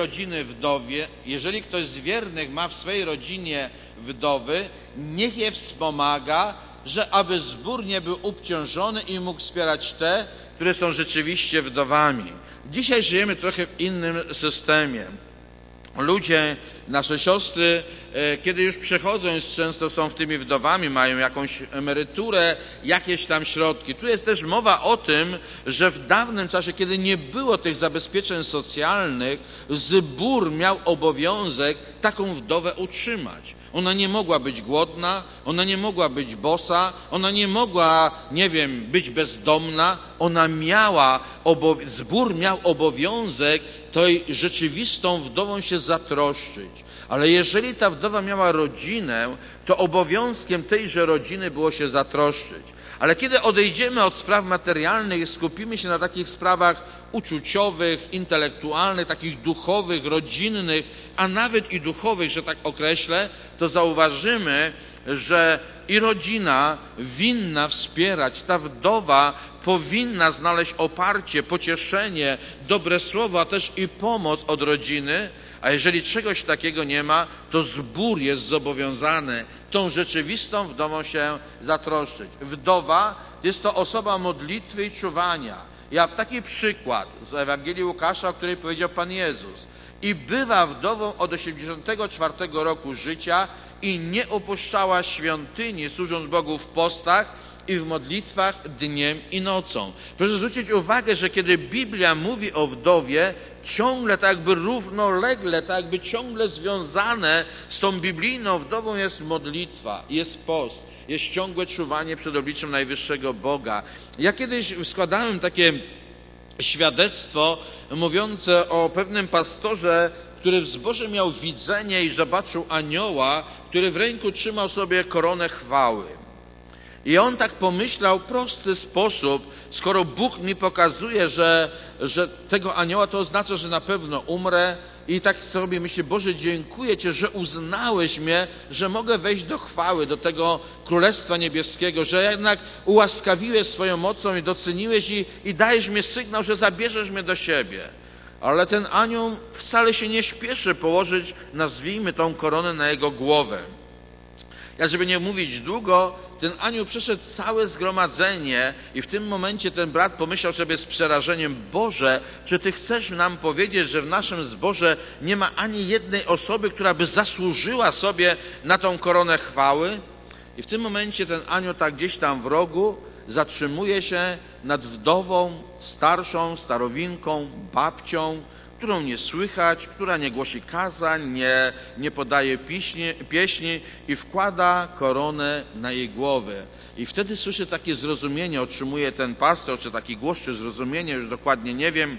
swej rodzinie wdowy, niech je wspomaga, aby zbór nie był obciążony i mógł wspierać te, które są rzeczywiście wdowami. Dzisiaj żyjemy trochę w innym systemie. ludzie, nasze siostry, kiedy już przechodzą, często są tymi wdowami, mają jakąś emeryturę, jakieś tam środki. Tu jest też mowa o tym, że w dawnym czasie, kiedy nie było tych zabezpieczeń socjalnych, zbór miał obowiązek taką wdowę utrzymać. Ona nie mogła być głodna, ona nie mogła być bosa, ona nie mogła, być bezdomna. Zbór miał obowiązek tej rzeczywistą wdową się zatroszczyć. Ale jeżeli ta wdowa miała rodzinę, to obowiązkiem tejże rodziny było się zatroszczyć. Ale kiedy odejdziemy od spraw materialnych i skupimy się na takich sprawach uczuciowych, intelektualnych, takich duchowych, rodzinnych, a nawet i duchowych, że tak określę, to zauważymy, że i rodzina winna wspierać, ta wdowa powinna znaleźć oparcie, pocieszenie, dobre słowo, a też i pomoc od rodziny, a jeżeli czegoś takiego nie ma, to zbór jest zobowiązany tą rzeczywistą wdową się zatroszczyć. Wdowa jest to osoba modlitwy i czuwania. Ja taki przykład z Ewangelii Łukasza, o której powiedział Pan Jezus. I bywa wdową od 84 roku życia i nie opuszczała świątyni, służąc Bogu w postach i w modlitwach dniem i nocą. Proszę zwrócić uwagę, że kiedy Biblia mówi o wdowie, ciągle tak jakby równolegle, tak jakby ciągle związane z tą biblijną wdową jest modlitwa, jest post, jest ciągłe czuwanie przed obliczem najwyższego Boga. Ja kiedyś składałem takie świadectwo mówiące o pewnym pastorze, który w zborze miał widzenie i zobaczył anioła, który w ręku trzymał sobie koronę chwały. I on tak pomyślał w prosty sposób, skoro Bóg mi pokazuje, że tego anioła, to oznacza, że na pewno umrę. I tak sobie myślę, Boże, dziękuję Ci, że uznałeś mnie, że mogę wejść do chwały, do tego Królestwa Niebieskiego, że jednak ułaskawiłeś swoją mocą i doceniłeś i dajesz mi sygnał, że zabierzesz mnie do siebie. Ale ten anioł wcale się nie śpieszy położyć, nazwijmy tą koronę na jego głowę. Ja, żeby nie mówić długo, ten anioł przeszedł całe zgromadzenie i w tym momencie ten brat pomyślał sobie z przerażeniem: Boże, czy Ty chcesz nam powiedzieć, że w naszym zborze nie ma ani jednej osoby, która by zasłużyła sobie na tą koronę chwały? I w tym momencie ten anioł tak gdzieś tam w rogu zatrzymuje się nad wdową, starszą, starowinką, babcią, którą nie słychać, która nie głosi kazań, nie podaje pieśni i wkłada koronę na jej głowę. I wtedy słyszy takie zrozumienie, otrzymuje ten pastor, czy taki głos, czy zrozumienie, już dokładnie nie wiem,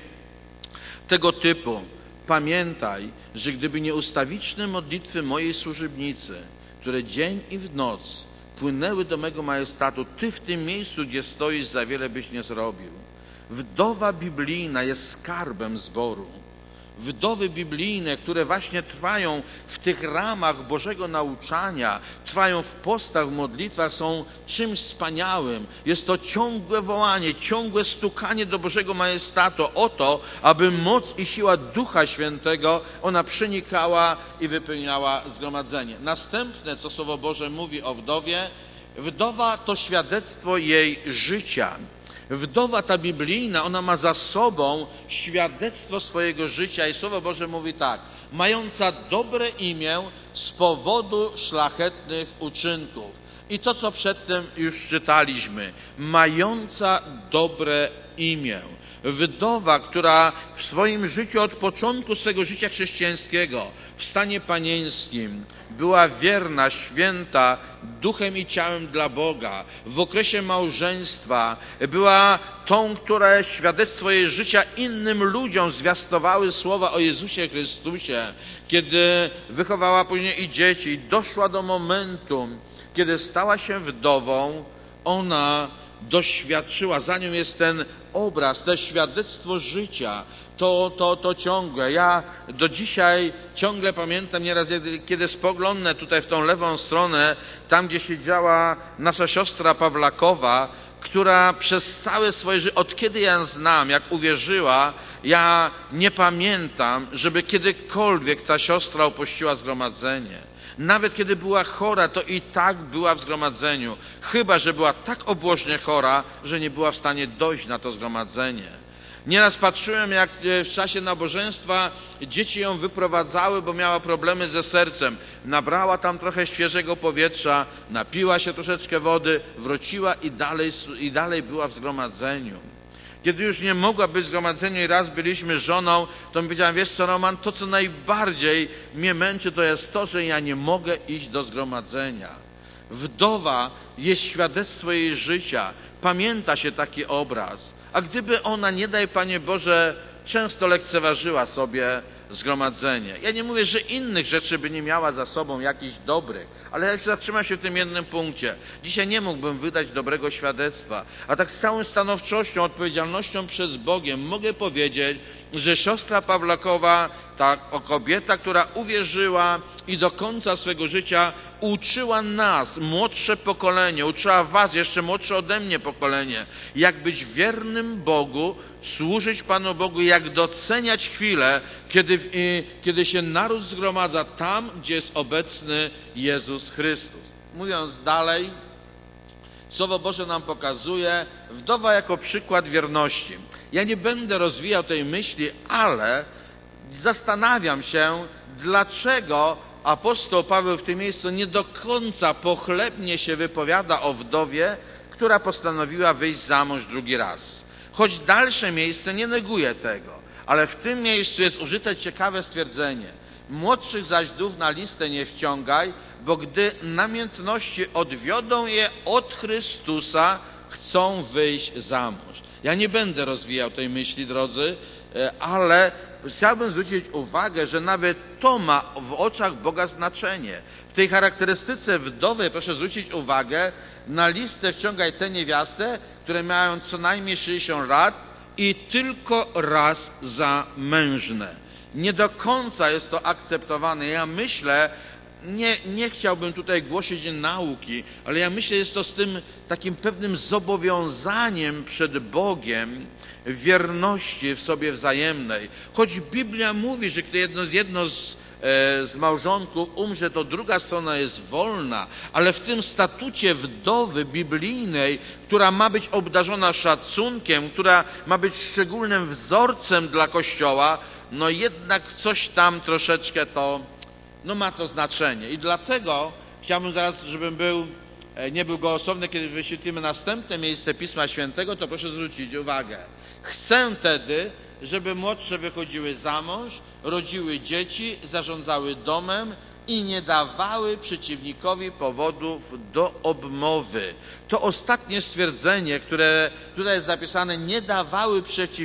tego typu: pamiętaj, że gdyby nie ustawiczne modlitwy mojej służebnicy, które dzień i w noc płynęły do mego majestatu, Ty w tym miejscu, gdzie stoisz, za wiele byś nie zrobił. Wdowa biblijna jest skarbem zboru. Wdowy biblijne, które właśnie trwają w tych ramach Bożego nauczania, trwają w postach, w modlitwach, są czymś wspaniałym. Jest to ciągłe wołanie, ciągłe stukanie do Bożego majestatu o to, aby moc i siła Ducha Świętego ona przenikała i wypełniała zgromadzenie. Następne, co Słowo Boże mówi o wdowie: wdowa to świadectwo jej życia. Wdowa ta biblijna, ona ma za sobą świadectwo swojego życia i Słowo Boże mówi tak: mająca dobre imię z powodu szlachetnych uczynków. I to, co przedtem już czytaliśmy: mająca dobre imię. Wdowa, która w swoim życiu od początku swego życia chrześcijańskiego w stanie panieńskim była wierna, święta, duchem i ciałem dla Boga. W okresie małżeństwa była tą, która świadectwo jej życia innym ludziom zwiastowały słowa o Jezusie Chrystusie. Kiedy wychowała później i dzieci, doszła do momentu, kiedy stała się wdową, ona doświadczyła, za nią jest ten obraz, to świadectwo życia, to ciągłe. Ja do dzisiaj ciągle pamiętam nieraz, kiedy spoglądnę tutaj w tą lewą stronę, tam gdzie siedziała nasza siostra Pawlakowa, która przez całe swoje życie, od kiedy ja znam, jak uwierzyła, ja nie pamiętam, żeby kiedykolwiek ta siostra opuściła zgromadzenie. Nawet kiedy była chora, to i tak była w zgromadzeniu. Chyba że była tak obłożnie chora, że nie była w stanie dojść na to zgromadzenie. Nieraz patrzyłem, jak w czasie nabożeństwa dzieci ją wyprowadzały, bo miała problemy ze sercem. Nabrała tam trochę świeżego powietrza, napiła się troszeczkę wody, wróciła i dalej była w zgromadzeniu. Kiedy już nie mogła być w zgromadzeniu i raz byliśmy z żoną, to mi powiedziałem, wiesz co, Roman, to co najbardziej mnie męczy, to jest to, że ja nie mogę iść do zgromadzenia. Wdowa jest świadectwo jej życia. Pamięta się taki obraz. A gdyby ona, nie daj Panie Boże, często lekceważyła sobie zgromadzenie. Ja nie mówię, że innych rzeczy by nie miała za sobą, jakichś dobrych, ale ja już zatrzymam się w tym jednym punkcie. Dzisiaj nie mógłbym wydać dobrego świadectwa, a tak z całą stanowczością, odpowiedzialnością przed Bogiem mogę powiedzieć, że siostra Pawlakowa, ta kobieta, która uwierzyła i do końca swego życia uczyła nas, młodsze pokolenie, uczyła was, jeszcze młodsze ode mnie pokolenie, jak być wiernym Bogu, służyć Panu Bogu, jak doceniać chwilę, kiedy się naród zgromadza tam, gdzie jest obecny Jezus Chrystus. Mówiąc dalej, Słowo Boże nam pokazuje wdowa jako przykład wierności. Ja nie będę rozwijał tej myśli, ale zastanawiam się, dlaczego apostoł Paweł w tym miejscu nie do końca pochlebnie się wypowiada o wdowie, która postanowiła wyjść za mąż drugi raz. Choć dalsze miejsce nie neguje tego, ale w tym miejscu jest użyte ciekawe stwierdzenie. Młodszych zaś wdów na listę nie wciągaj, bo gdy namiętności odwiodą je od Chrystusa, chcą wyjść za mąż. Ja nie będę rozwijał tej myśli, drodzy, ale chciałbym zwrócić uwagę, że nawet to ma w oczach Boga znaczenie. W tej charakterystyce wdowy proszę zwrócić uwagę, na listę wciągaj tę niewiastę, które mają co najmniej 60 lat i tylko raz za mężne. Nie do końca jest to akceptowane. Ja myślę, nie chciałbym tutaj głosić nauki, ale ja myślę, jest to z tym takim pewnym zobowiązaniem przed Bogiem wierności w sobie wzajemnej. Choć Biblia mówi, że gdy jedno z małżonków umrze, to druga strona jest wolna, ale w tym statucie wdowy biblijnej, która ma być obdarzona szacunkiem, która ma być szczególnym wzorcem dla Kościoła, no jednak coś tam troszeczkę to, no ma to znaczenie. I dlatego chciałbym zaraz, żebym nie był gołosłowny, kiedy wyświetlimy następne miejsce Pisma Świętego, to proszę zwrócić uwagę. Chcę tedy, żeby młodsze wychodziły za mąż, rodziły dzieci, zarządzały domem i nie dawały przeciwnikowi powodów do obmowy. To ostatnie stwierdzenie, które tutaj jest napisane, nie dawały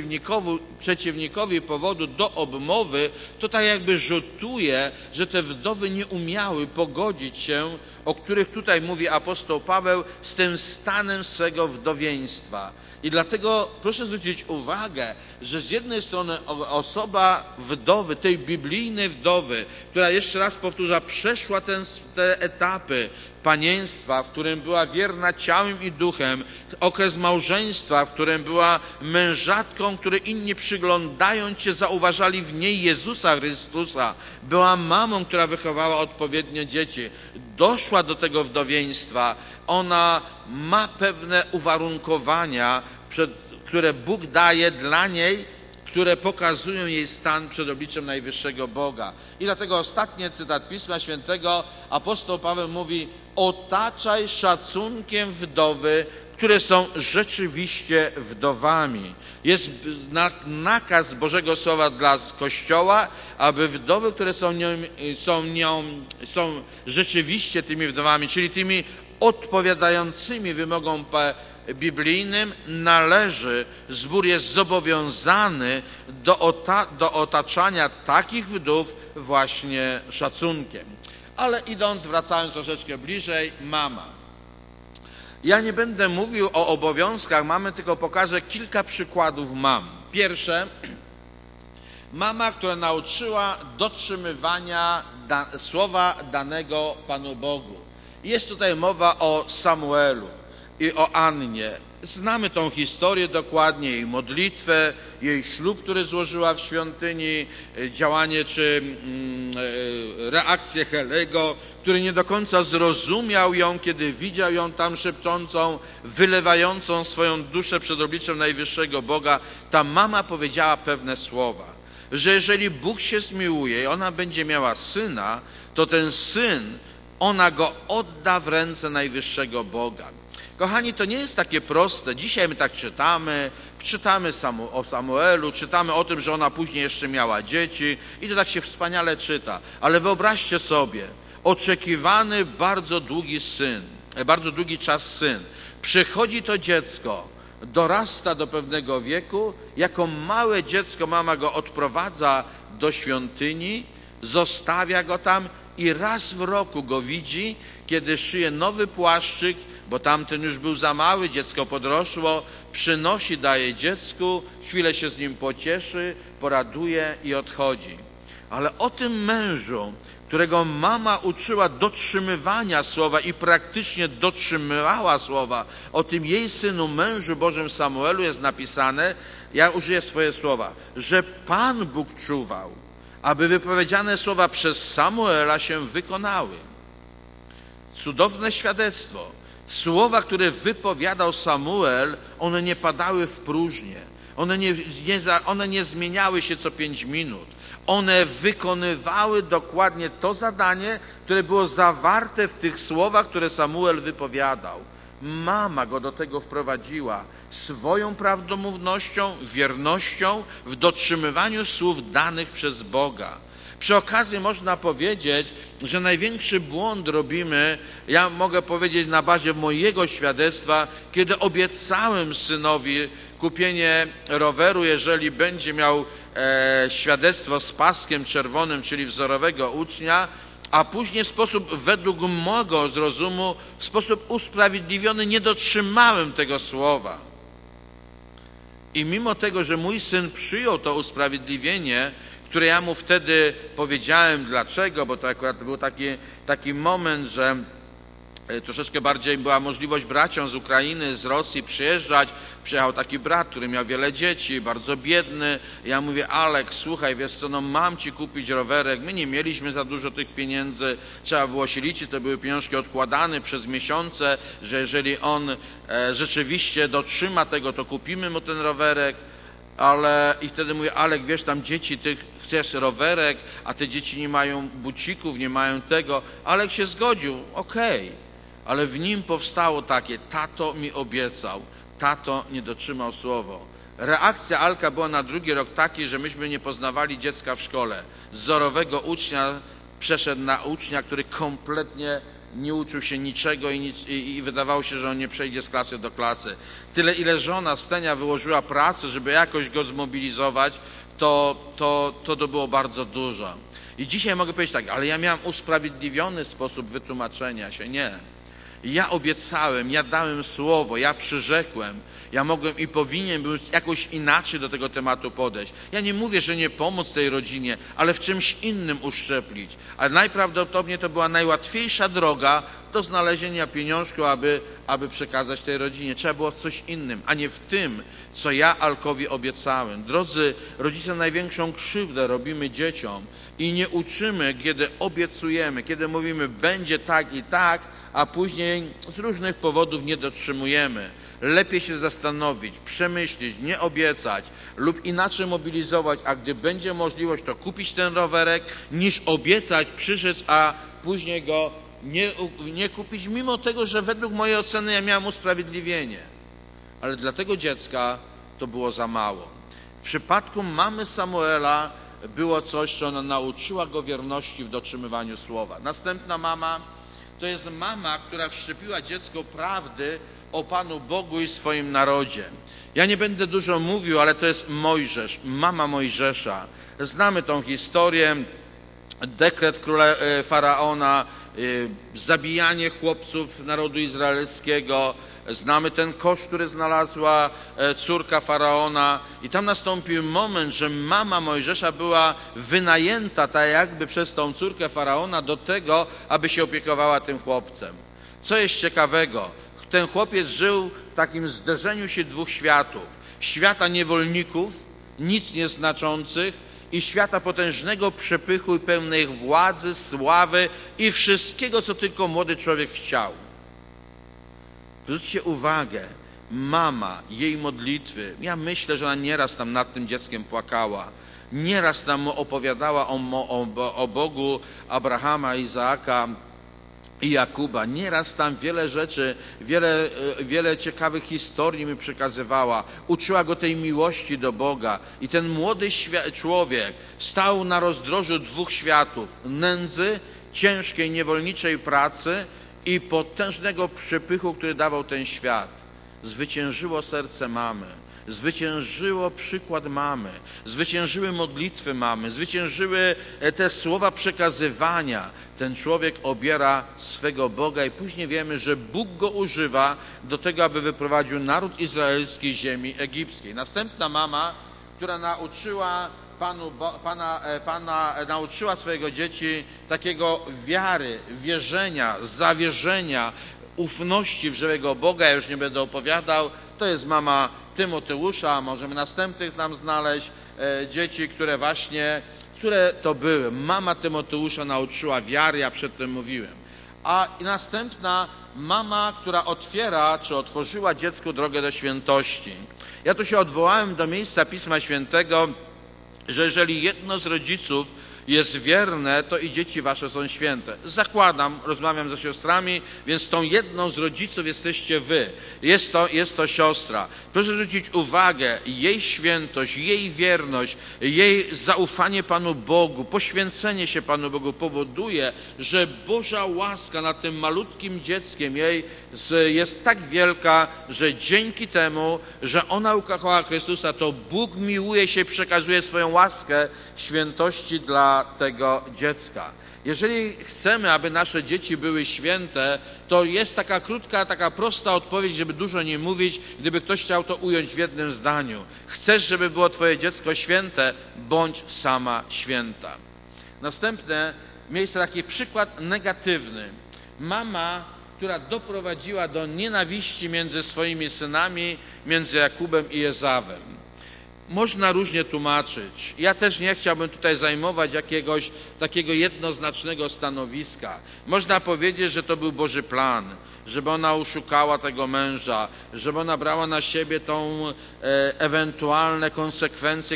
przeciwnikowi powodu do obmowy, to tak jakby rzutuje, że te wdowy nie umiały pogodzić się, o których tutaj mówi apostoł Paweł, z tym stanem swego wdowieństwa. I dlatego proszę zwrócić uwagę, że z jednej strony osoba wdowy, tej biblijnej wdowy, która jeszcze raz powtórzę, przeszła te etapy panieństwa, w którym była wierna ciałem i duchem, okres małżeństwa, w którym była mężatką, który inni przyglądając się zauważali w niej Jezusa Chrystusa, była mamą, która wychowała odpowiednio dzieci, doszła do tego wdowieństwa, ona ma pewne uwarunkowania, które Bóg daje dla niej, które pokazują jej stan przed obliczem najwyższego Boga. I dlatego ostatni cytat Pisma Świętego, apostoł Paweł mówi: otaczaj szacunkiem wdowy, które są rzeczywiście wdowami. Jest nakaz Bożego Słowa dla Kościoła, aby wdowy, które są rzeczywiście tymi wdowami, czyli tymi odpowiadającymi wymogom biblijnym, zbór jest zobowiązany do otaczania takich wdów właśnie szacunkiem. Ale wracając troszeczkę bliżej, mama. Ja nie będę mówił o obowiązkach mamy, tylko pokażę kilka przykładów mam. Pierwsze, mama, która nauczyła dotrzymywania słowa danego Panu Bogu. Jest tutaj mowa o Samuelu i o Annie. Znamy tą historię dokładnie, jej modlitwę, jej ślub, który złożyła w świątyni, działanie czy reakcję Helego, który nie do końca zrozumiał ją, kiedy widział ją tam szepczącą, wylewającą swoją duszę przed obliczem najwyższego Boga. Ta mama powiedziała pewne słowa, że jeżeli Bóg się zmiłuje i ona będzie miała syna, to ten syn, ona go odda w ręce najwyższego Boga. Kochani, to nie jest takie proste. Dzisiaj my tak czytamy o Samuelu, czytamy o tym, że ona później jeszcze miała dzieci i to tak się wspaniale czyta. Ale wyobraźcie sobie, oczekiwany bardzo długi czas syn. Przychodzi to dziecko, dorasta do pewnego wieku, jako małe dziecko mama go odprowadza do świątyni, zostawia go tam i raz w roku go widzi, kiedy szyje nowy płaszczyk, bo tamten już był za mały, dziecko podrosło, przynosi, daje dziecku, chwilę się z nim pocieszy, poraduje i odchodzi. Ale o tym mężu, którego mama uczyła dotrzymywania słowa i praktycznie dotrzymywała słowa, o tym jej synu, mężu Bożym Samuelu jest napisane, ja użyję swoje słowa, że Pan Bóg czuwał, aby wypowiedziane słowa przez Samuela się wykonały. Cudowne świadectwo. Słowa, które wypowiadał Samuel, one nie padały w próżnię. One nie zmieniały się co 5 minut. One wykonywały dokładnie to zadanie, które było zawarte w tych słowach, które Samuel wypowiadał. Mama go do tego wprowadziła swoją prawdomównością, wiernością w dotrzymywaniu słów danych przez Boga. Przy okazji można powiedzieć, że największy błąd robimy, ja mogę powiedzieć na bazie mojego świadectwa, kiedy obiecałem synowi kupienie roweru, jeżeli będzie miał świadectwo z paskiem czerwonym, czyli wzorowego ucznia, a później w sposób, według mojego zrozumu, w sposób usprawiedliwiony nie dotrzymałem tego słowa. I mimo tego, że mój syn przyjął to usprawiedliwienie, które ja mu wtedy powiedziałem dlaczego, bo to akurat był taki moment, że troszeczkę bardziej była możliwość braciom z Ukrainy, z Rosji przyjeżdżać. Przyjechał taki brat, który miał wiele dzieci, bardzo biedny. Ja mówię: Alek, słuchaj, wiesz co, no mam ci kupić rowerek. My nie mieliśmy za dużo tych pieniędzy, trzeba było się liczyć, to były pieniążki odkładane przez miesiące, że jeżeli on rzeczywiście dotrzyma tego, to kupimy mu ten rowerek. I wtedy mówię: Alek, wiesz, tam dzieci, ty chcesz rowerek, a te dzieci nie mają bucików, nie mają tego. Alek się zgodził, okej. Ale w nim powstało takie: tato mi obiecał, tato nie dotrzymał słowa. Reakcja Alka była na drugi rok taki, że myśmy nie poznawali dziecka w szkole. Z wzorowego ucznia przeszedł na ucznia, który kompletnie nie uczył się niczego i wydawało się, że on nie przejdzie z klasy do klasy. Tyle, ile żona Stenia wyłożyła pracę, żeby jakoś go zmobilizować, to było bardzo dużo. I dzisiaj mogę powiedzieć tak: ale ja miałem usprawiedliwiony sposób wytłumaczenia się. Nie. Ja obiecałem, ja dałem słowo, ja przyrzekłem, ja mogłem i powinien był jakoś inaczej do tego tematu podejść. Ja nie mówię, że nie pomóc tej rodzinie, ale w czymś innym uszczeplić. Ale najprawdopodobniej to była najłatwiejsza droga do znalezienia pieniążku, aby przekazać tej rodzinie. Trzeba było w coś innym, a nie w tym, co ja Alkowi obiecałem. Drodzy rodzice, największą krzywdę robimy dzieciom i nie uczymy, kiedy obiecujemy, kiedy mówimy będzie tak i tak, a później z różnych powodów nie dotrzymujemy. Lepiej się zastanowić, przemyśleć, nie obiecać lub inaczej mobilizować, a gdy będzie możliwość, to kupić ten rowerek, niż obiecać, przyrzec, a później go nie kupić, mimo tego, że według mojej oceny ja miałem usprawiedliwienie. Ale dla tego dziecka to było za mało. W przypadku mamy Samuela było coś, co ona nauczyła go wierności w dotrzymywaniu słowa. Następna mama to jest mama, która wszczepiła dziecku prawdy o Panu Bogu i swoim narodzie. Ja nie będę dużo mówił, ale to jest Mojżesz, mama Mojżesza. Znamy tą historię, dekret króla Faraona, zabijanie chłopców narodu izraelskiego. Znamy ten kosz, który znalazła córka Faraona i tam nastąpił moment, że mama Mojżesza była wynajęta tak jakby przez tą córkę Faraona do tego, aby się opiekowała tym chłopcem. Co jest ciekawego, Ten chłopiec żył w takim zderzeniu się dwóch światów. Świata niewolników, nic nieznaczących, i świata potężnego przepychu i pełnej władzy, sławy i wszystkiego, co tylko młody człowiek chciał. Zwróćcie uwagę, mama, jej modlitwy, ja myślę, że ona nieraz tam nad tym dzieckiem płakała. Nieraz nam opowiadała o Bogu Abrahama, Izaaka i Jakuba. Nieraz tam wiele rzeczy, wiele ciekawych historii mi przekazywała. Uczyła go tej miłości do Boga. I ten młody człowiek stał na rozdrożu dwóch światów. Nędzy, ciężkiej, niewolniczej pracy i potężnego przepychu, który dawał ten świat. Zwyciężyło serce mamy. Zwyciężyło przykład mamy, zwyciężyły modlitwy mamy, zwyciężyły te słowa przekazywania. Ten człowiek obiera swego Boga i później wiemy, że Bóg go używa do tego, aby wyprowadził naród izraelski z ziemi egipskiej. Następna mama, która nauczyła swojego dzieci takiego wiary, wierzenia, zawierzenia, ufności w żywego Boga, ja już nie będę opowiadał, to jest mama Tymoteusza, możemy następnych nam znaleźć dzieci, które to były. Mama Tymoteusza nauczyła wiary, ja przedtem mówiłem. A następna mama, która otworzyła dziecku drogę do świętości. Ja tu się odwołałem do miejsca Pisma Świętego, że jeżeli jedno z rodziców jest wierne, to i dzieci wasze są święte. Zakładam, rozmawiam ze siostrami, więc tą jedną z rodziców jesteście wy. Jest to siostra. Proszę zwrócić uwagę, jej świętość, jej wierność, jej zaufanie Panu Bogu, poświęcenie się Panu Bogu powoduje, że Boża łaska nad tym malutkim dzieckiem jej jest tak wielka, że dzięki temu, że ona ukochała Chrystusa, to Bóg miłuje się, przekazuje swoją łaskę świętości dla tego dziecka. Jeżeli chcemy, aby nasze dzieci były święte, to jest taka krótka, taka prosta odpowiedź, żeby dużo nie mówić, gdyby ktoś chciał to ująć w jednym zdaniu. Chcesz, żeby było twoje dziecko święte, bądź sama święta. Następne miejsce, taki przykład negatywny. Mama, która doprowadziła do nienawiści między swoimi synami, między Jakubem i Ezawem. Można różnie tłumaczyć. Ja też nie chciałbym tutaj zajmować jakiegoś takiego jednoznacznego stanowiska. Można powiedzieć, że to był Boży plan, żeby ona oszukała tego męża, żeby ona brała na siebie tą ewentualne konsekwencje,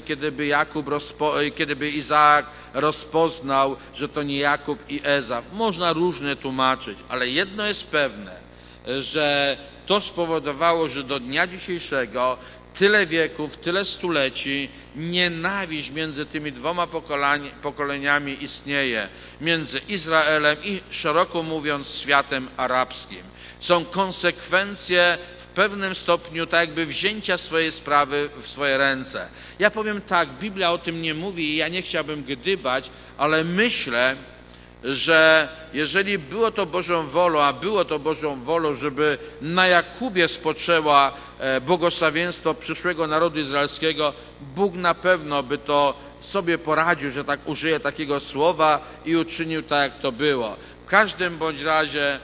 kiedy by Izaak rozpoznał, że to nie Jakub i Ezaw. Można różnie tłumaczyć, ale jedno jest pewne, że to spowodowało, że do dnia dzisiejszego tyle wieków, tyle stuleci, nienawiść między tymi dwoma pokoleniami istnieje, między Izraelem i, szeroko mówiąc, światem arabskim. Są konsekwencje w pewnym stopniu tak jakby wzięcia swojej sprawy w swoje ręce. Ja powiem tak, Biblia o tym nie mówi i ja nie chciałbym gdybać, ale myślę, że jeżeli było to Bożą wolą, a było to Bożą wolą, żeby na Jakubie spoczęło błogosławieństwo przyszłego narodu izraelskiego, Bóg na pewno by to sobie poradził, że tak użyję takiego słowa i uczynił tak, jak to było. W każdym bądź razie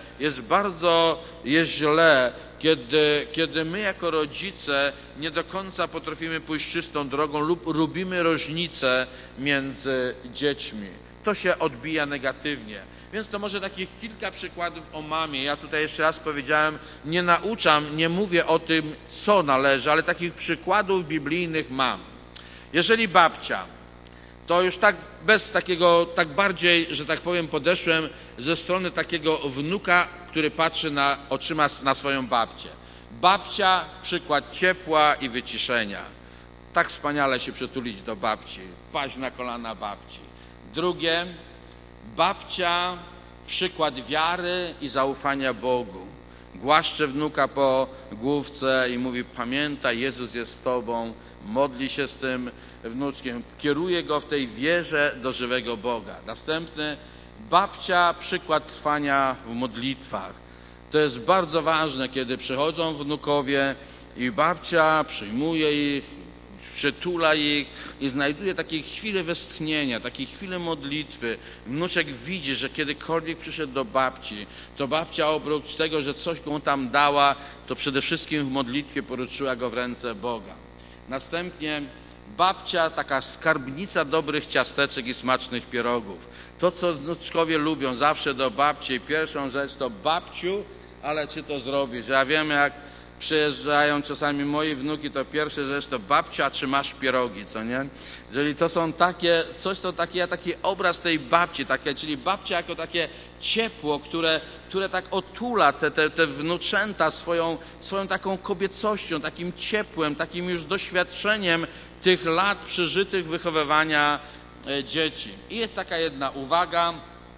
jest źle, kiedy my jako rodzice nie do końca potrafimy pójść czystą drogą lub robimy różnice między dziećmi. To się odbija negatywnie. Więc to może takich kilka przykładów o mamie. Ja tutaj jeszcze raz powiedziałem, nie mówię o tym, co należy, ale takich przykładów biblijnych mam. Jeżeli babcia, to już tak tak bardziej, że tak powiem, podeszłem ze strony takiego wnuka, który patrzy oczyma na swoją babcię. Babcia, przykład ciepła i wyciszenia. Tak wspaniale się przytulić do babci, paść na kolana babci. Drugie, babcia, przykład wiary i zaufania Bogu. Głaszcze wnuka po główce i mówi: pamiętaj, Jezus jest z tobą, modli się z tym wnuczkiem, kieruje go w tej wierze do żywego Boga. Następny, babcia, przykład trwania w modlitwach. To jest bardzo ważne, kiedy przychodzą wnukowie i babcia przyjmuje ich, przytula ich, i znajduje takie chwile westchnienia, takie chwile modlitwy. Wnuczek widzi, że kiedykolwiek przyszedł do babci, to babcia oprócz tego, że coś mu tam dała, to przede wszystkim w modlitwie poruszyła go w ręce Boga. Następnie babcia, taka skarbnica dobrych ciasteczek i smacznych pierogów. To, co wnuczkowie lubią zawsze do babci, pierwszą rzecz to: babciu, ale czy to zrobisz? Ja wiem, jak przyjeżdżają czasami moi wnuki, to pierwsza rzecz to: babcia, czy masz pierogi, co nie? Jeżeli to są takie, coś to taki obraz tej babci, czyli babcia jako takie ciepło, które tak otula te wnuczęta swoją taką kobiecością, takim ciepłem, takim już doświadczeniem tych lat przeżytych wychowywania dzieci. I jest taka jedna uwaga,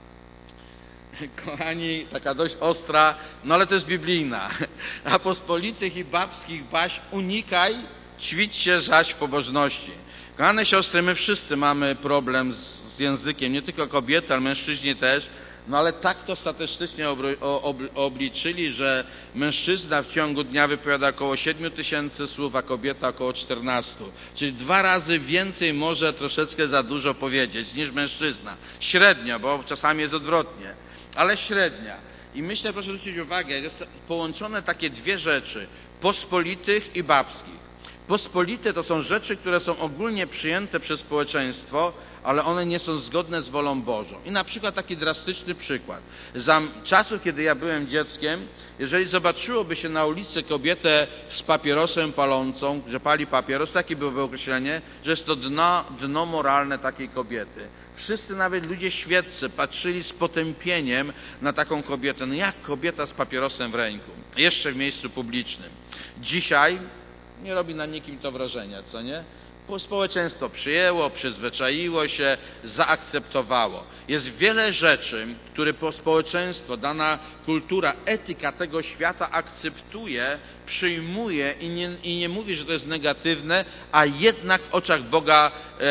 kochani, taka dość ostra, no ale to jest biblijna. A pospolitych i babskich baś unikaj, ćwicz się zaś w pobożności. Kochane siostry, my wszyscy mamy problem z językiem, nie tylko kobiety, ale mężczyźni też. No ale tak to statystycznie obliczyli, że mężczyzna w ciągu dnia wypowiada około 7000 słów, a kobieta około 14. Czyli 2 razy więcej może troszeczkę za dużo powiedzieć niż mężczyzna. Średnio, bo czasami jest odwrotnie, ale średnia. I myślę, proszę zwrócić uwagę, jest połączone takie dwie rzeczy: pospolitych i babskich. Pospolite to są rzeczy, które są ogólnie przyjęte przez społeczeństwo, ale one nie są zgodne z wolą Bożą. I na przykład taki drastyczny przykład. Za czasów, kiedy ja byłem dzieckiem, jeżeli zobaczyłoby się na ulicy kobietę z papierosem palącą, że pali papieros, takie byłoby określenie, że jest to dno moralne takiej kobiety. Wszyscy, nawet ludzie świeccy, patrzyli z potępieniem na taką kobietę. No jak kobieta z papierosem w ręku? Jeszcze w miejscu publicznym. Dzisiaj nie robi na nikim to wrażenia, co nie? Społeczeństwo przyjęło, przyzwyczaiło się, zaakceptowało. Jest wiele rzeczy, które społeczeństwo, dana kultura, etyka tego świata akceptuje, przyjmuje i nie mówi, że to jest negatywne, a jednak w oczach Boga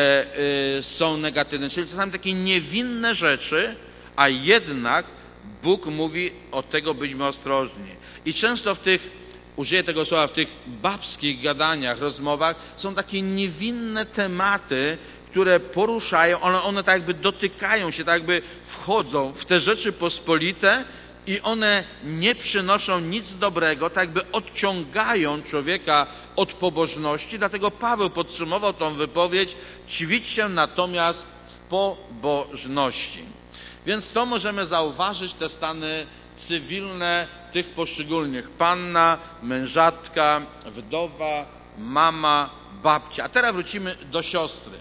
są negatywne. Czyli czasami takie niewinne rzeczy, a jednak Bóg mówi: od tego bądźmy ostrożni. I często użyję tego słowa, w tych babskich gadaniach, rozmowach są takie niewinne tematy, które poruszają, ale one tak jakby dotykają się, tak jakby wchodzą w te rzeczy pospolite i one nie przynoszą nic dobrego, tak jakby odciągają człowieka od pobożności. Dlatego Paweł podsumował tą wypowiedź: ćwicz się natomiast w pobożności. Więc to możemy zauważyć, te stany cywilne tych poszczególnych: panna, mężatka, wdowa, mama, babcia. A teraz wrócimy do siostry.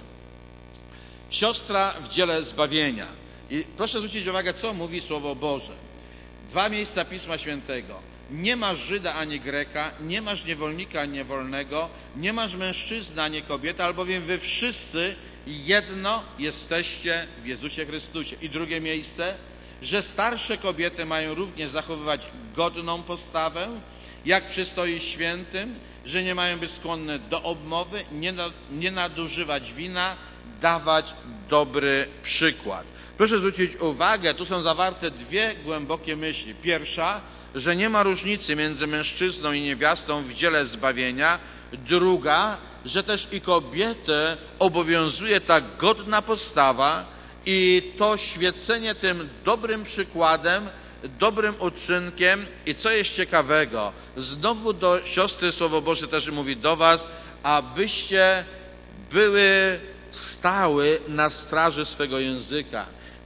Siostra w dziele zbawienia. I proszę zwrócić uwagę, co mówi Słowo Boże. 2 miejsca Pisma Świętego. Nie masz Żyda ani Greka, nie masz niewolnika ani niewolnego, nie masz mężczyzny ani kobiety, albowiem wy wszyscy jedno jesteście w Jezusie Chrystusie. I drugie miejsce, że starsze kobiety mają również zachowywać godną postawę, jak przystoi świętym, że nie mają być skłonne do obmowy, nie nadużywać wina, dawać dobry przykład. Proszę zwrócić uwagę, tu są zawarte 2 głębokie myśli. Pierwsza, że nie ma różnicy między mężczyzną i niewiastą w dziele zbawienia. Druga, że też i kobietę obowiązuje ta godna postawa i to świecenie tym dobrym przykładem, dobrym uczynkiem. I co jest ciekawego, znowu do siostry Słowo Boże też mówi do was, abyście były stały na straży swego języka.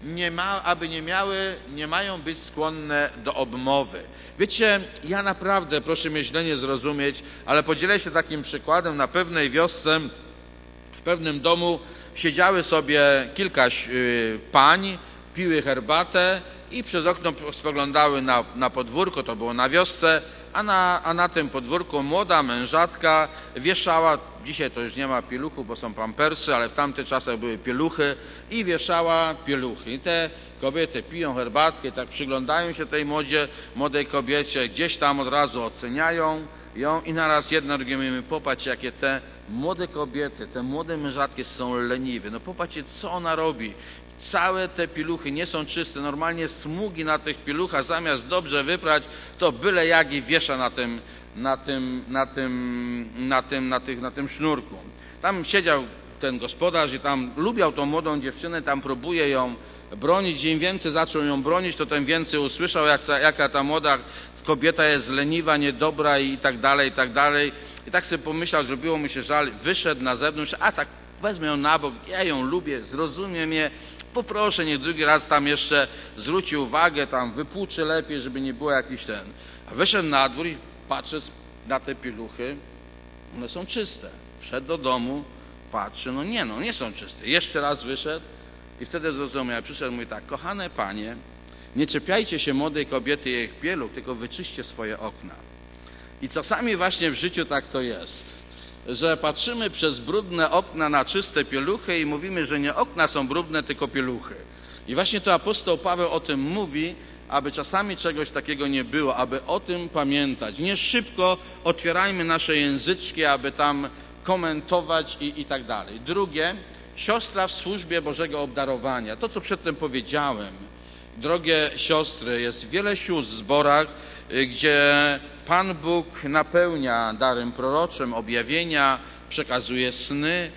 Nie mają być skłonne do obmowy. Wiecie, ja naprawdę, proszę mnie źle nie zrozumieć, ale podzielę się takim przykładem. Na pewnej wiosce, w pewnym domu siedziały sobie kilka pań, piły herbatę i przez okno spoglądały na podwórko, to było na wiosce, a na tym podwórku młoda mężatka wieszała, dzisiaj to już nie ma pieluchów, bo są pampersy, ale w tamtych czasach były pieluchy, i wieszała pieluchy. I te kobiety piją herbatkę, tak przyglądają się tej młodej kobiecie, gdzieś tam od razu oceniają ją i naraz jedna drugiej mówimy: popatrz, jakie te młode kobiety, te młode mężatki są leniwe. No popatrzcie, co ona robi. Całe te pieluchy nie są czyste, normalnie smugi na tych pieluchach, zamiast dobrze wyprać, to byle jak i wiesza na tym sznurku. Tam siedział ten gospodarz i tam lubiał tą młodą dziewczynę, tam próbuje ją bronić. Im więcej zaczął ją bronić, to tym więcej usłyszał, jaka ta młoda kobieta jest leniwa, niedobra i tak dalej, i tak dalej. I tak sobie pomyślał, zrobiło mu się żal, wyszedł na zewnątrz, a tak wezmę ją na bok, ja ją lubię, zrozumiem je, poproszę, niech drugi raz tam jeszcze zwróci uwagę, tam wypłuczy lepiej, żeby nie było jakiś ten. A wyszedł na dwór i patrzy na te pieluchy, one są czyste. Wszedł do domu, patrzy, nie są czyste. Jeszcze raz wyszedł i wtedy zrozumiał, przyszedł, mówi tak, kochane panie, nie czepiajcie się młodej kobiety i jej pieluch, tylko wyczyście swoje okna. I czasami właśnie w życiu tak to jest, że patrzymy przez brudne okna na czyste pieluchy i mówimy, że nie okna są brudne, tylko pieluchy. I właśnie to apostoł Paweł o tym mówi, aby czasami czegoś takiego nie było, aby o tym pamiętać. Nie szybko otwierajmy nasze języczki, aby tam komentować i tak dalej. Drugie, siostra w służbie Bożego obdarowania. To, co przedtem powiedziałem, drogie siostry, jest wiele sióstr w zborach, gdzie Pan Bóg napełnia darem proroczym, objawienia, przekazuje sny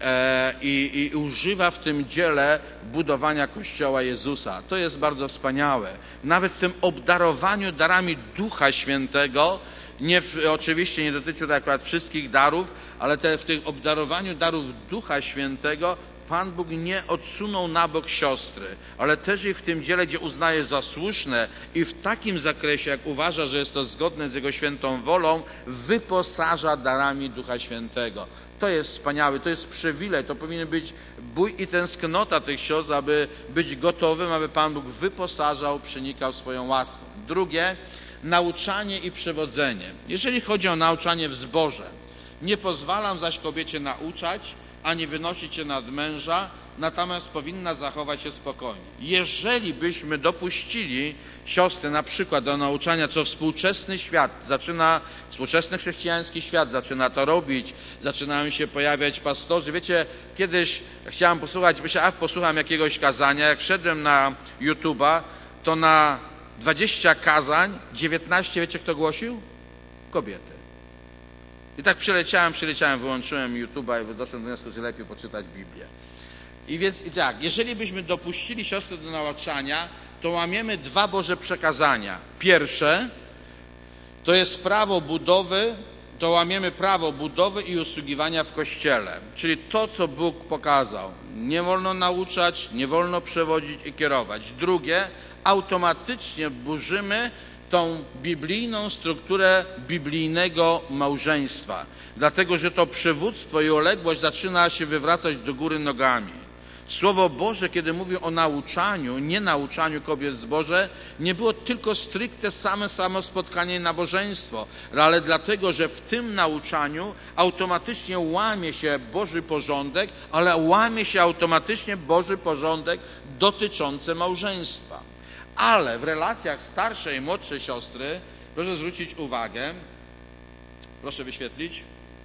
i używa w tym dziele budowania Kościoła Jezusa. To jest bardzo wspaniałe. Nawet w tym obdarowaniu darami Ducha Świętego, oczywiście nie dotyczy to akurat wszystkich darów, ale w tym obdarowaniu darów Ducha Świętego Pan Bóg nie odsunął na bok siostry, ale też i w tym dziele, gdzie uznaje za słuszne i w takim zakresie, jak uważa, że jest to zgodne z Jego świętą wolą, wyposaża darami Ducha Świętego. To jest wspaniałe, to jest przywilej, to powinien być bój i tęsknota tych siostr, aby być gotowym, aby Pan Bóg wyposażał, przenikał swoją łaską. Drugie, nauczanie i przewodzenie. Jeżeli chodzi o nauczanie w zborze, nie pozwalam zaś kobiecie nauczać, ani wynosić się nad męża, natomiast powinna zachować się spokojnie. Jeżeli byśmy dopuścili siostry na przykład do nauczania, co współczesny chrześcijański świat zaczyna to robić, zaczynają się pojawiać pastorzy. Wiecie, kiedyś chciałem posłucham jakiegoś kazania, jak wszedłem na YouTube'a, to na 20 kazań, 19, wiecie kto głosił? Kobiety. I tak przeleciałem, wyłączyłem YouTube'a i doszedłem do wniosku, że lepiej poczytać Biblię. I tak, jeżeli byśmy dopuścili siostry do nauczania, to łamiemy 2 Boże przekazania. Pierwsze, to jest łamiemy prawo budowy i usługiwania w Kościele. Czyli to, co Bóg pokazał. Nie wolno nauczać, nie wolno przewodzić i kierować. Drugie, automatycznie burzymy tą biblijną strukturę biblijnego małżeństwa. Dlatego, że to przywództwo i uległość zaczyna się wywracać do góry nogami. Słowo Boże, kiedy mówi o nauczaniu, nie nauczaniu kobiet w zborze, nie było tylko stricte samo spotkanie i nabożeństwo, ale dlatego, że w tym nauczaniu automatycznie łamie się Boży porządek, ale łamie się automatycznie Boży porządek dotyczący małżeństwa. Ale w relacjach starszej i młodszej siostry, proszę zwrócić uwagę, proszę wyświetlić,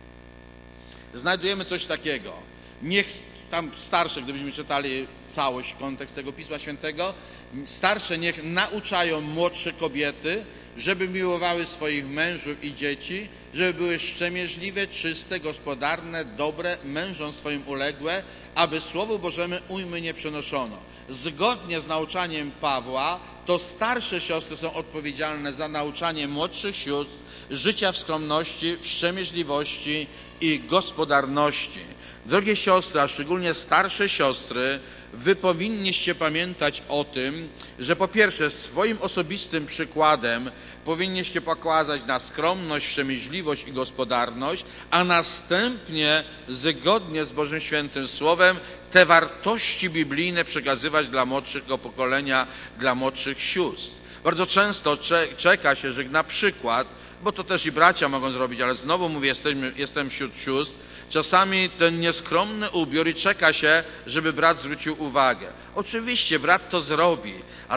znajdujemy coś takiego. Niech tam starsze, gdybyśmy czytali całość, kontekst tego Pisma Świętego, starsze niech nauczają młodsze kobiety, żeby miłowały swoich mężów i dzieci, żeby były wstrzemięźliwe, czyste, gospodarne, dobre, mężom swoim uległe, aby Słowu Bożemu ujmy nie przenoszono. Zgodnie z nauczaniem Pawła, to starsze siostry są odpowiedzialne za nauczanie młodszych sióstr życia w skromności, wstrzemięźliwości i gospodarności. Drogie siostry, a szczególnie starsze siostry, wy powinniście pamiętać o tym, że po pierwsze swoim osobistym przykładem powinniście pokazać na skromność, wstrzemięźliwość i gospodarność, a następnie zgodnie z Bożym Świętym Słowem te wartości biblijne przekazywać dla młodszego pokolenia, dla młodszych sióstr. Bardzo często czeka się, że na przykład, bo to też i bracia mogą zrobić, ale znowu mówię, jestem wśród sióstr, czasami ten nieskromny ubiór i czeka się, żeby brat zwrócił uwagę. Oczywiście brat to zrobi,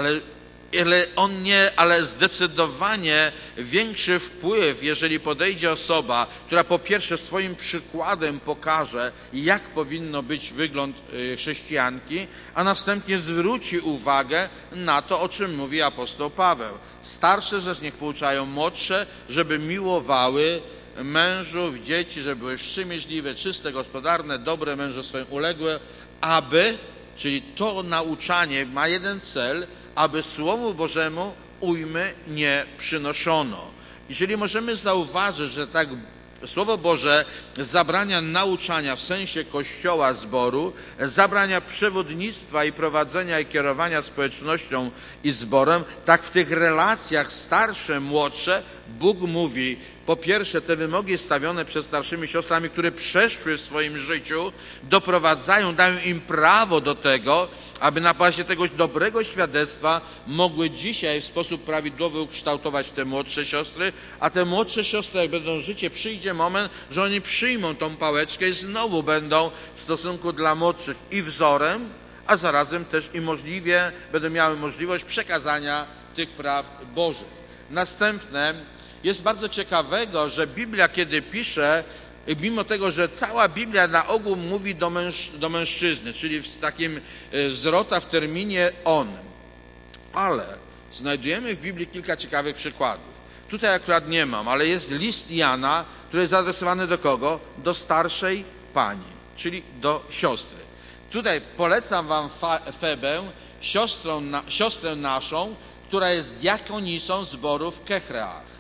ale zdecydowanie większy wpływ, jeżeli podejdzie osoba, która po pierwsze swoim przykładem pokaże, jak powinno być wygląd chrześcijanki, a następnie zwróci uwagę na to, o czym mówi apostoł Paweł. Starsze rzecz niech pouczają młodsze, żeby miłowały mężów, dzieci, żeby były wstrzemięźliwe, czyste, gospodarne, dobre, mężu swoim uległe, aby, czyli to nauczanie ma jeden cel, aby Słowu Bożemu ujmy nie przynoszono. Jeżeli możemy zauważyć, że tak Słowo Boże zabrania nauczania w sensie Kościoła, zboru, zabrania przewodnictwa i prowadzenia i kierowania społecznością i zborem, tak w tych relacjach starsze, młodsze Bóg mówi, po pierwsze, te wymogi stawione przez starszymi siostrami, które przeszły w swoim życiu, doprowadzają, dają im prawo do tego, aby na bazie tego dobrego świadectwa mogły dzisiaj w sposób prawidłowy ukształtować te młodsze siostry, a te młodsze siostry, jak będą życie, przyjdzie moment, że oni przyjmą tą pałeczkę i znowu będą w stosunku dla młodszych i wzorem, a zarazem też i będą miały możliwość przekazania tych praw Bożych. Następne jest bardzo ciekawego, że Biblia, kiedy pisze, mimo tego, że cała Biblia na ogół mówi do mężczyzny, czyli w takim zwrota w terminie on, ale znajdujemy w Biblii kilka ciekawych przykładów. Tutaj akurat nie mam, ale jest list Jana, który jest zaadresowany do kogo? Do starszej pani, czyli do siostry. Tutaj polecam wam Febę, siostrę naszą, która jest diakonisą zboru w Kechreach.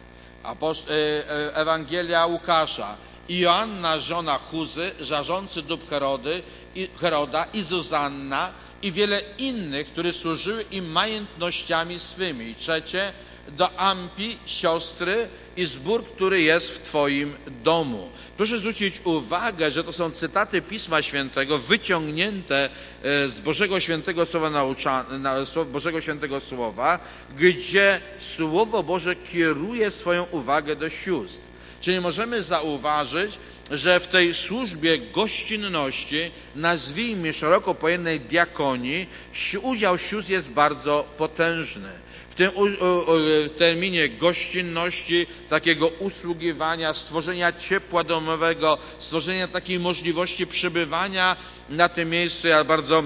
Ewangelia Łukasza. I Joanna, żona Chuzy, żarzący dób Heroda i Zuzanna i wiele innych, które służyły im majątnościami swymi. I trzecie, do Ampi, siostry i zbór, który jest w Twoim domu. Proszę zwrócić uwagę, że to są cytaty Pisma Świętego wyciągnięte z Bożego Świętego Bożego Świętego Słowa, gdzie Słowo Boże kieruje swoją uwagę do sióstr. Czyli możemy zauważyć, że w tej służbie gościnności, nazwijmy szeroko pojętej diakonii, udział sióstr jest bardzo potężny. W terminie gościnności, takiego usługiwania, stworzenia ciepła domowego, stworzenia takiej możliwości przebywania na tym miejscu. Ja bardzo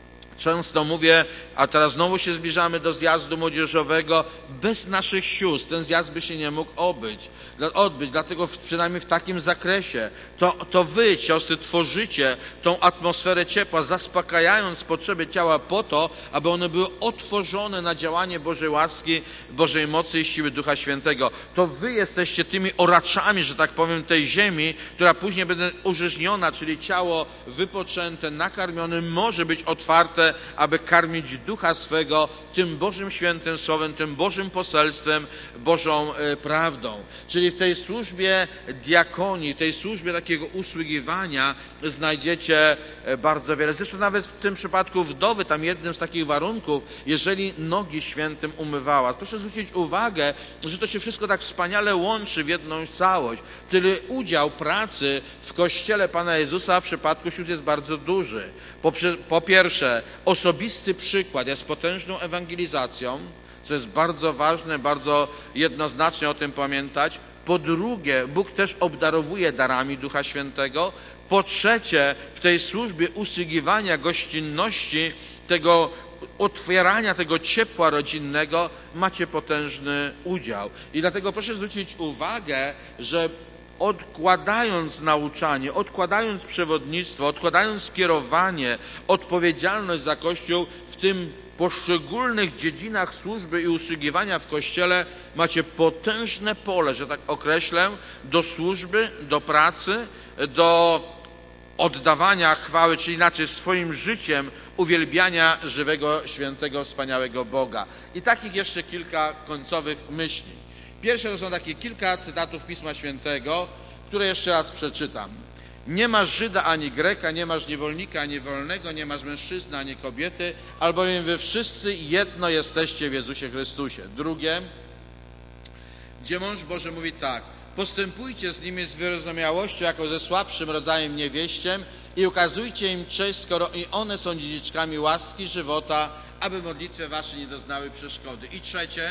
często mówię, a teraz znowu się zbliżamy do zjazdu młodzieżowego, bez naszych sióstr ten zjazd by się nie mógł odbyć, dlatego przynajmniej w takim zakresie. To wy, siostry, tworzycie tą atmosferę ciepła, zaspokajając potrzeby ciała po to, aby one były otworzone na działanie Bożej łaski, Bożej mocy i siły Ducha Świętego. To wy jesteście tymi oraczami, że tak powiem, tej ziemi, która później będzie użyźniona, czyli ciało wypoczęte, nakarmione, może być otwarte, aby karmić Ducha swego tym Bożym Świętym Słowem, tym Bożym poselstwem, Bożą prawdą. Czyli w tej służbie diakonii, tej służbie takiego usługiwania znajdziecie bardzo wiele. Zresztą nawet w tym przypadku wdowy, tam jednym z takich warunków, jeżeli nogi świętym umywała. Proszę zwrócić uwagę, że to się wszystko tak wspaniale łączy w jedną całość. Tyle udział pracy w Kościele Pana Jezusa w przypadku sióstr jest bardzo duży. Po pierwsze, osobisty przykład jest potężną ewangelizacją, co jest bardzo ważne, bardzo jednoznacznie o tym pamiętać. Po drugie, Bóg też obdarowuje darami Ducha Świętego. Po trzecie, w tej służbie usługiwania, gościnności, tego otwierania tego ciepła rodzinnego macie potężny udział. I dlatego proszę zwrócić uwagę, że odkładając nauczanie, odkładając przewodnictwo, odkładając kierowanie, odpowiedzialność za Kościół w tym poszczególnych dziedzinach służby i usługiwania w Kościele, macie potężne pole, że tak określę, do służby, do pracy, do oddawania chwały, czyli inaczej swoim życiem uwielbiania żywego, świętego, wspaniałego Boga. I takich jeszcze kilka końcowych myśli. Pierwsze to są takie kilka cytatów Pisma Świętego, które jeszcze raz przeczytam. Nie masz Żyda ani Greka, nie masz niewolnika ani wolnego, nie masz mężczyzny ani kobiety, albowiem wy wszyscy jedno jesteście w Jezusie Chrystusie. Drugie, gdzie mąż Boży mówi tak: postępujcie z nimi z wyrozumiałością jako ze słabszym rodzajem niewieściem i ukazujcie im cześć, skoro i one są dziedziczkami łaski żywota, aby modlitwy wasze nie doznały przeszkody. I trzecie,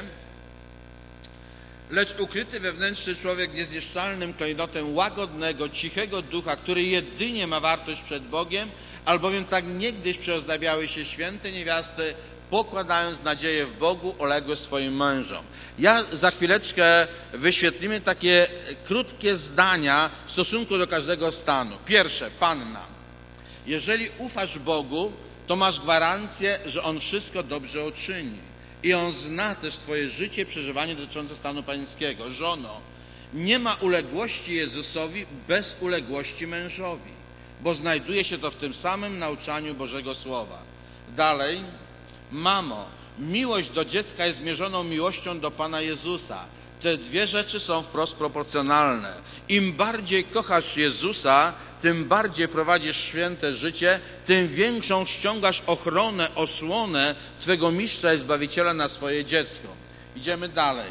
lecz ukryty wewnętrzny człowiek niezniszczalnym klejnotem łagodnego, cichego ducha, który jedynie ma wartość przed Bogiem, albowiem tak niegdyś przyozdabiały się święte niewiasty, pokładając nadzieję w Bogu, uległe swoim mężom. Ja za chwileczkę wyświetlimy takie krótkie zdania w stosunku do każdego stanu. Pierwsze, panna. Jeżeli ufasz Bogu, to masz gwarancję, że On wszystko dobrze uczyni. I On zna też twoje życie, przeżywanie dotyczące stanu pańskiego. Żono, nie ma uległości Jezusowi bez uległości mężowi, bo znajduje się to w tym samym nauczaniu Bożego Słowa. Dalej, mamo, miłość do dziecka jest mierzoną miłością do Pana Jezusa. Te dwie rzeczy są wprost proporcjonalne. Im bardziej kochasz Jezusa, tym bardziej prowadzisz święte życie, tym większą ściągasz ochronę, osłonę Twego Mistrza i Zbawiciela na swoje dziecko. Idziemy dalej.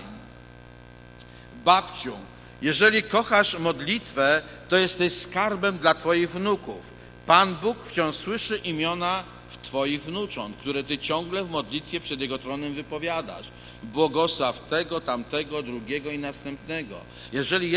Babciu, jeżeli kochasz modlitwę, to jesteś skarbem dla Twoich wnuków. Pan Bóg wciąż słyszy imiona Twoich wnucząt, które Ty ciągle w modlitwie przed Jego tronem wypowiadasz. Błogosław tego, tamtego, drugiego i następnego. Jeżeli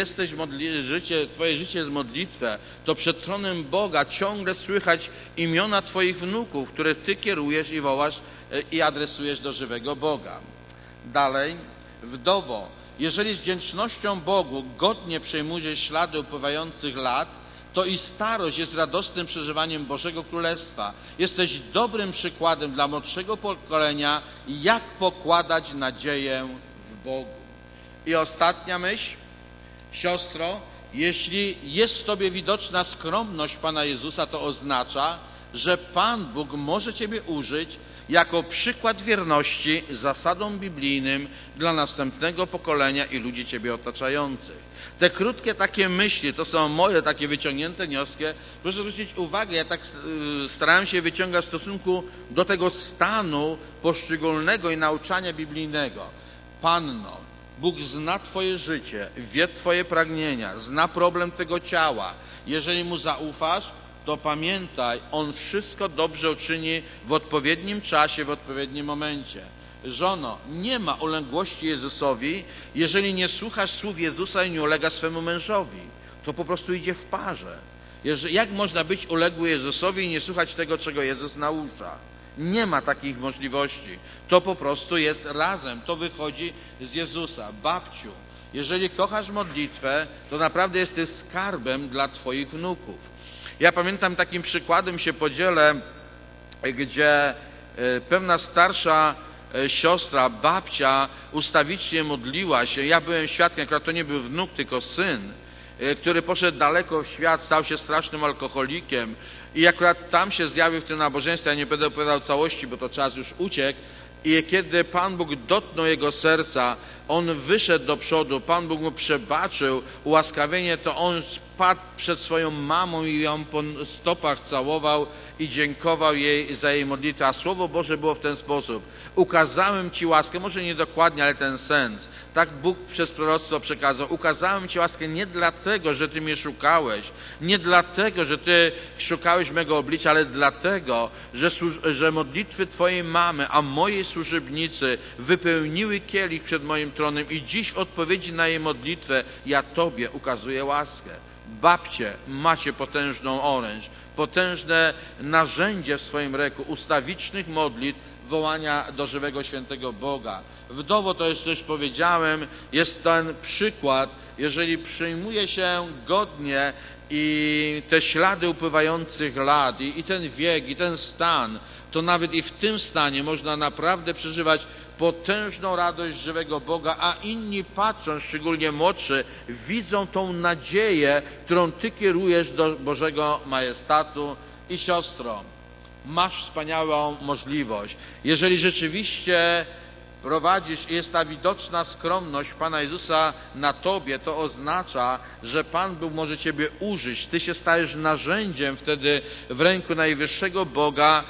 Twoje życie jest modlitwę, to przed tronem Boga ciągle słychać imiona Twoich wnuków, które Ty kierujesz i wołasz i adresujesz do żywego Boga. Dalej, wdowo, jeżeli z wdzięcznością Bogu godnie przejmujesz ślady upływających lat, to i starość jest radosnym przeżywaniem Bożego Królestwa. Jesteś dobrym przykładem dla młodszego pokolenia, jak pokładać nadzieję w Bogu. I ostatnia myśl, siostro, jeśli jest w tobie widoczna skromność Pana Jezusa, to oznacza, że Pan Bóg może ciebie użyć jako przykład wierności zasadom biblijnym dla następnego pokolenia i ludzi ciebie otaczających. Te krótkie takie myśli, to są moje takie wyciągnięte wnioski. Proszę zwrócić uwagę, ja tak starałem się wyciągać w stosunku do tego stanu poszczególnego i nauczania biblijnego. Panno, Bóg zna twoje życie, wie twoje pragnienia, zna problem tego ciała. Jeżeli Mu zaufasz, to pamiętaj, On wszystko dobrze uczyni w odpowiednim czasie, w odpowiednim momencie. Żono, nie ma uległości Jezusowi, jeżeli nie słuchasz słów Jezusa i nie ulegasz swemu mężowi. To po prostu idzie w parze. Jak można być uległy Jezusowi i nie słuchać tego, czego Jezus naucza? Nie ma takich możliwości. To po prostu jest razem. To wychodzi z Jezusa. Babciu, jeżeli kochasz modlitwę, to naprawdę jesteś skarbem dla twoich wnuków. Ja pamiętam, takim przykładem się podzielę, gdzie pewna starsza siostra, babcia ustawicznie modliła się. Ja byłem świadkiem, akurat to nie był wnuk, tylko syn, który poszedł daleko w świat, stał się strasznym alkoholikiem i akurat tam się zjawił w tym nabożeństwie. Ja nie będę opowiadał całości, bo to czas już uciekł. I kiedy Pan Bóg dotknął jego serca, on wyszedł do przodu, Pan Bóg mu przebaczył ułaskawienie, to on spadł przed swoją mamą i ją po stopach całował i dziękował jej za jej modlitwę. A Słowo Boże było w ten sposób: ukazałem Ci łaskę, może nie dokładnie, ale ten sens. Tak Bóg przez proroctwo przekazał: ukazałem Ci łaskę nie dlatego, że Ty mnie szukałeś, nie dlatego, że Ty szukałeś mego oblicza, ale dlatego, że modlitwy Twojej mamy, a mojej służebnicy wypełniły kielich przed moim tronem i dziś w odpowiedzi na jej modlitwę ja Tobie ukazuję łaskę. Babcie, macie potężną orędź, potężne narzędzie w swoim ręku ustawicznych modlitw, wołania do żywego, świętego Boga. Wdowo, to już coś powiedziałem, jest ten przykład, jeżeli przyjmuje się godnie i te ślady upływających lat, i ten wiek, i ten stan, to nawet i w tym stanie można naprawdę przeżywać potężną radość żywego Boga, a inni patrząc, szczególnie młodszy, widzą tą nadzieję, którą Ty kierujesz do Bożego majestatu. I siostro, masz wspaniałą możliwość. Jeżeli rzeczywiście prowadzisz i jest ta widoczna skromność Pana Jezusa na Tobie, to oznacza, że Pan Bóg może Ciebie użyć. Ty się stajesz narzędziem wtedy w ręku najwyższego Boga,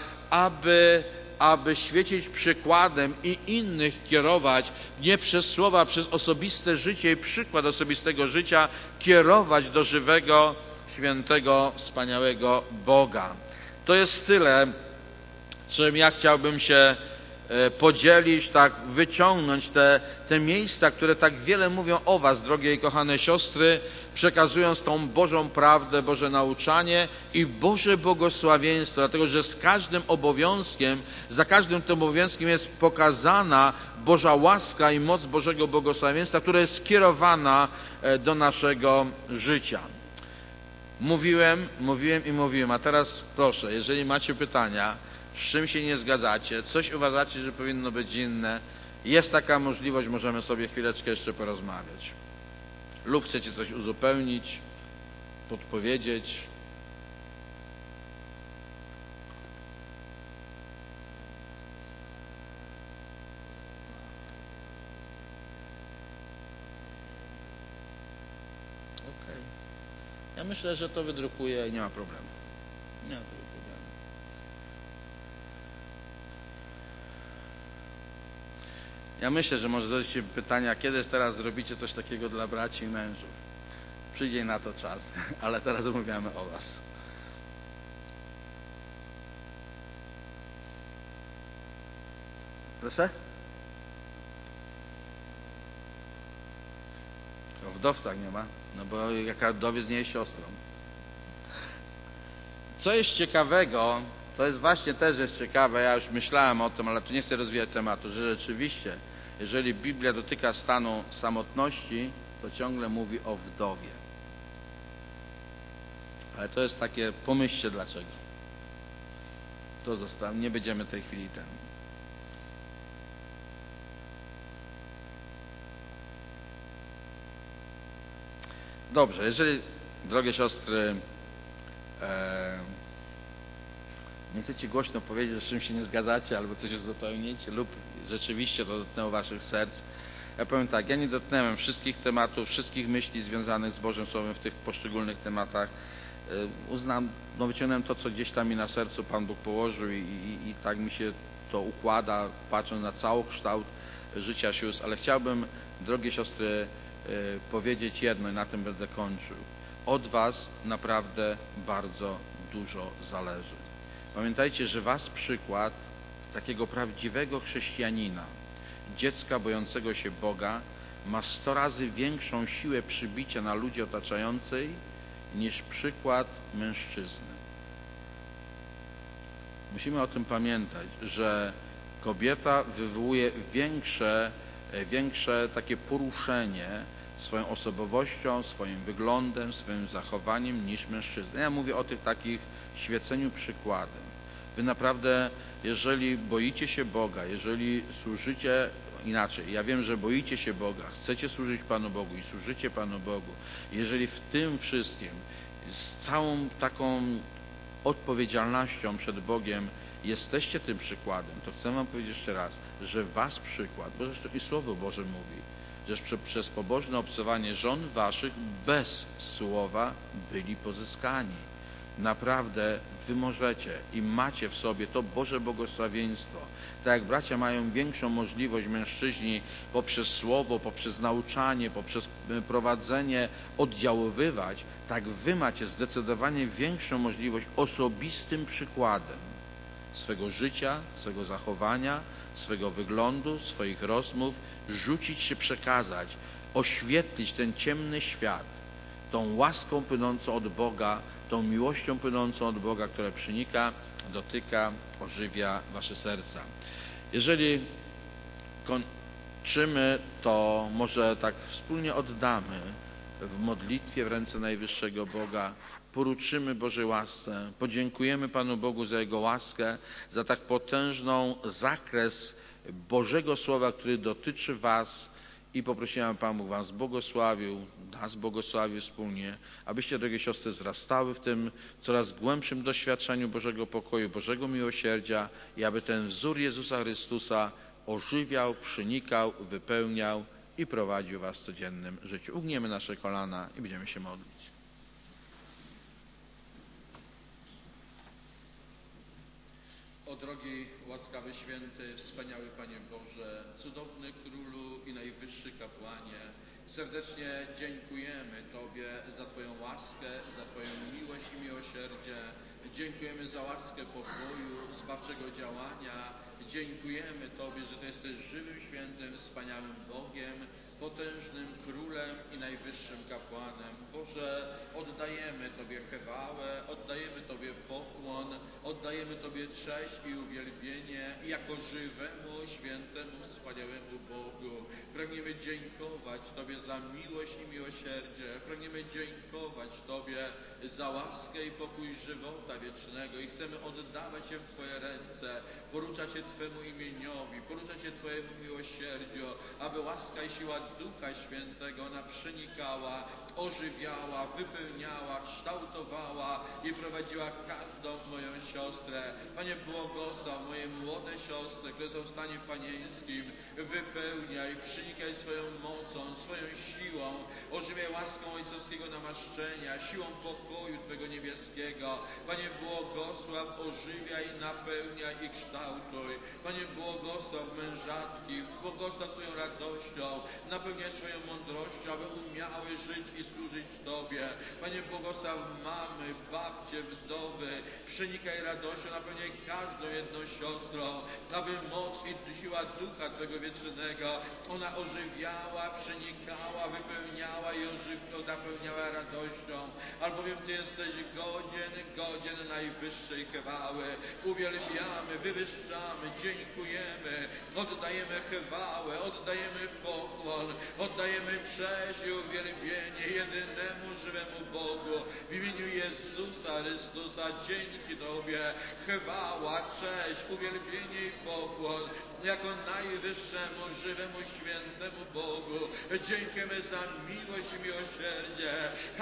aby świecić przykładem i innych kierować, nie przez słowa, przez osobiste życie i przykład osobistego życia, kierować do żywego, świętego, wspaniałego Boga. To jest tyle, czym ja chciałbym się podzielić, tak wyciągnąć te miejsca, które tak wiele mówią o was, drogie i kochane siostry, przekazując tą Bożą prawdę, Boże nauczanie i Boże błogosławieństwo, dlatego że z każdym obowiązkiem, za każdym tym obowiązkiem jest pokazana Boża łaska i moc Bożego błogosławieństwa, która jest skierowana do naszego życia. Mówiłem, a teraz proszę, jeżeli macie pytania, z czym się nie zgadzacie, coś uważacie, że powinno być inne, jest taka możliwość, możemy sobie chwileczkę jeszcze porozmawiać. Lub chcecie coś uzupełnić, podpowiedzieć. Okej. Ja myślę, że to wydrukuję i nie ma problemu. Nie ma problemu. Ja myślę, że może dojść się pytania, kiedy teraz zrobicie coś takiego dla braci i mężów. Przyjdzie na to czas, ale teraz rozmawiamy o was. Proszę? O wdowcach nie ma, no bo jaka wdowiec nie jest siostrą. Co jest ciekawego, to jest właśnie też jest ciekawe, ja już myślałem o tym, ale tu nie chcę rozwijać tematu, że rzeczywiście, jeżeli Biblia dotyka stanu samotności, to ciągle mówi o wdowie. Ale to jest takie, pomyślcie dlaczego. To zostawiam, nie będziemy tej chwili ten. Dobrze, jeżeli, drogie siostry, nie chcecie głośno powiedzieć, z czym się nie zgadzacie, albo coś uzupełnić, lub rzeczywiście to dotknęło waszych serc. Ja powiem tak, ja nie dotknąłem wszystkich tematów, wszystkich myśli związanych z Bożym Słowem w tych poszczególnych tematach. Uznam, wyciągnąłem to, co gdzieś tam mi na sercu Pan Bóg położył i tak mi się to układa, patrząc na całokształt życia sióstr, ale chciałbym, drogie siostry, powiedzieć jedno i na tym będę kończył. Od was naprawdę bardzo dużo zależy. Pamiętajcie, że wasz przykład takiego prawdziwego chrześcijanina, dziecka bojącego się Boga, ma 100 razy większą siłę przybicia na ludzi otaczającej niż przykład mężczyzny. Musimy o tym pamiętać, że kobieta wywołuje większe takie poruszenie swoją osobowością, swoim wyglądem, swoim zachowaniem niż mężczyzna. Ja mówię o tych takich świeceniu przykładem. Wy naprawdę, jeżeli boicie się Boga, jeżeli służycie inaczej, ja wiem, że boicie się Boga, chcecie służyć Panu Bogu i służycie Panu Bogu, jeżeli w tym wszystkim z całą taką odpowiedzialnością przed Bogiem jesteście tym przykładem, to chcę wam powiedzieć jeszcze raz, że was przykład, bo zresztą i Słowo Boże mówi, że przez pobożne obcowanie żon waszych bez słowa byli pozyskani. Naprawdę wy możecie i macie w sobie to Boże błogosławieństwo. Tak jak bracia mają większą możliwość, mężczyźni, poprzez słowo, poprzez nauczanie, poprzez prowadzenie oddziaływać, tak wy macie zdecydowanie większą możliwość osobistym przykładem swego życia, swego zachowania, swego wyglądu, swoich rozmów, rzucić się, przekazać, oświetlić ten ciemny świat tą łaską płynącą od Boga, tą miłością płynącą od Boga, która przenika, dotyka, ożywia wasze serca. Jeżeli kończymy, to może tak wspólnie oddamy w modlitwie w ręce Najwyższego Boga, poruczymy Bożej łasce, podziękujemy Panu Bogu za Jego łaskę, za tak potężną zakres Bożego Słowa, który dotyczy was i poprosimy, aby Pan Bóg was błogosławił, nas błogosławił wspólnie, abyście, drogie siostry, wzrastały w tym coraz głębszym doświadczeniu Bożego pokoju, Bożego miłosierdzia i aby ten wzór Jezusa Chrystusa ożywiał, przenikał, wypełniał i prowadził was w codziennym życiu. Ugniemy nasze kolana i będziemy się modlić. O drogi, łaskawy, święty, wspaniały Panie Boże, cudowny Królu i najwyższy kapłanie, serdecznie dziękujemy Tobie za Twoją łaskę, za Twoją miłość i miłosierdzie. Dziękujemy za łaskę pokoju, zbawczego działania Dziękujemy Tobie, że Ty jesteś żywym, świętym, wspaniałym Bogiem, potężnym Królem i najwyższym kapłanem. Boże, oddajemy Tobie chwałę, oddajemy Tobie pokłon, oddajemy Tobie cześć i uwielbienie jako żywemu, świętemu, wspaniałemu Bogu. Pragniemy dziękować Tobie za miłość i miłosierdzie. Pragniemy dziękować Tobie za łaskę i pokój żywota wiecznego i chcemy oddawać się w Twoje ręce, poruczać się Twemu imieniowi, poruczać się Twojemu miłosierdziu, aby łaska i siła Ducha Świętego ona przenikała, ożywiała, wypełniała, kształtowała i prowadziła każdą moją siostrę. Panie, błogosław moje młode siostry, które są w stanie panieńskim, wypełniaj, przenikaj swoją mocą, swoją siłą, ożywiaj łaską ojcowskiego namaszczenia, siłą pokoju Twego niebieskiego. Panie, błogosław, ożywiaj, napełniaj i kształtuj. Panie, błogosław mężatki, błogosław swoją radością, napełniaj swoją mądrością, aby umiały żyć i służyć Tobie. Panie, błogosław mamy, babcie, wdowy, przenikaj radością, napełniaj każdą jedną siostrą, aby moc i siła Ducha Twego wiecznego, ona ożywiała, przenikała, wypełniała i napełniała radością, albowiem Ty jesteś godzien najwyższej chwały. Uwielbiamy, wywyższamy, dziękujemy, oddajemy chwałę, oddajemy pokłon, oddajemy cześć i uwielbienie jedynemu żywemu Bogu w imieniu Jezusa Chrystusa. Dzięki Tobie chwała, cześć, uwielbienie i pokłon jako najwyższemu, żywemu, świętemu Bogu. Dziękujemy za miłość i miłosierdzie.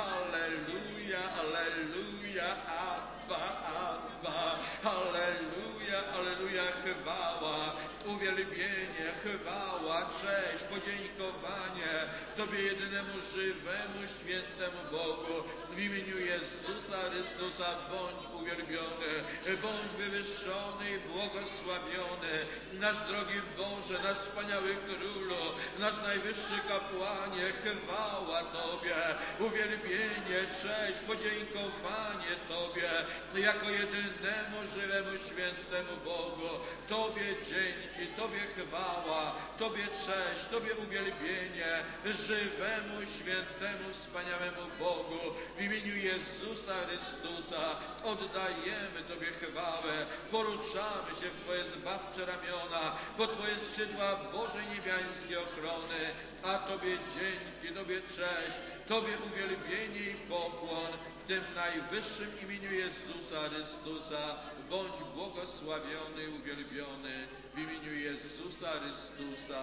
Halleluja, halleluja, Abba, Abba, halleluja, halleluja, chwała, uwielbienie, chwała, cześć, podziękowanie Tobie jedynemu żywemu, świętemu Bogu. W imieniu Jezusa Chrystusa bądź uwielbiony, bądź wywyższony i błogosławiony. Nasz drogi Boże, nasz wspaniały Królu, nasz najwyższy kapłanie, chwała Tobie, uwielbienie, cześć, podziękowanie Tobie jako jedynemu żywemu, świętemu Bogu. Tobie dzięki, Tobie chwała, Tobie cześć, Tobie uwielbienie, żywemu, świętemu, wspaniałemu Bogu. W imieniu Jezusa Chrystusa oddajemy Tobie chwałę, poruczamy się w Twoje zbawcze ramiona, pod Twoje skrzydła Bożej niebiańskiej ochrony, a Tobie dzięki, Tobie cześć, Tobie uwielbienie i pokłon w tym najwyższym imieniu Jezusa Chrystusa. Bądź błogosławiony i uwielbiony w imieniu Jezusa Chrystusa.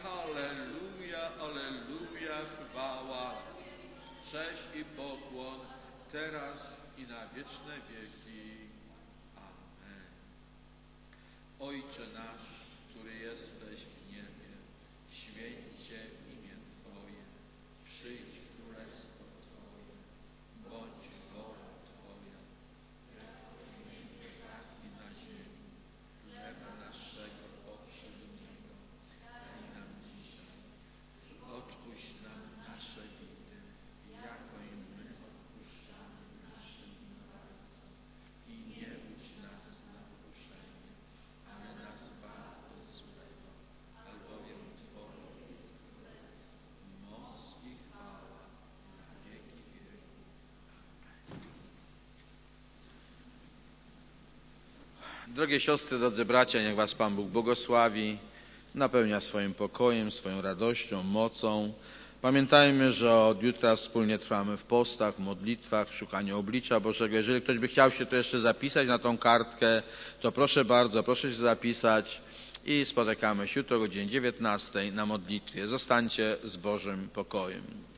Halleluja, alleluja, chwała, cześć i pokłon teraz i na wieczne wieki. Amen. Ojcze nasz, który jesteś w niebie, święć się imię Twoje, przyjdź królestwo Twoje, bądź wola Twoja, jak i na ziemi. Chleba naszego powszedniego daj nam dzisiaj. Odpuść nam nasze winy, jako i my odpuszczamy naszym winowajcom. I nie budź nas na pokuszenie, ale nas zbaw od złego, albowiem Twoje jest królestwo, moc i chwała na wieki wieków. Drogie siostry, drodzy bracia, niech Was Pan Bóg błogosławi, napełnia swoim pokojem, swoją radością, mocą. Pamiętajmy, że od jutra wspólnie trwamy w postach, w modlitwach, w szukaniu oblicza Bożego. Jeżeli ktoś by chciał się tu jeszcze zapisać na tą kartkę, to proszę bardzo, proszę się zapisać i spotykamy się jutro o godzinie 19 na modlitwie. Zostańcie z Bożym pokojem.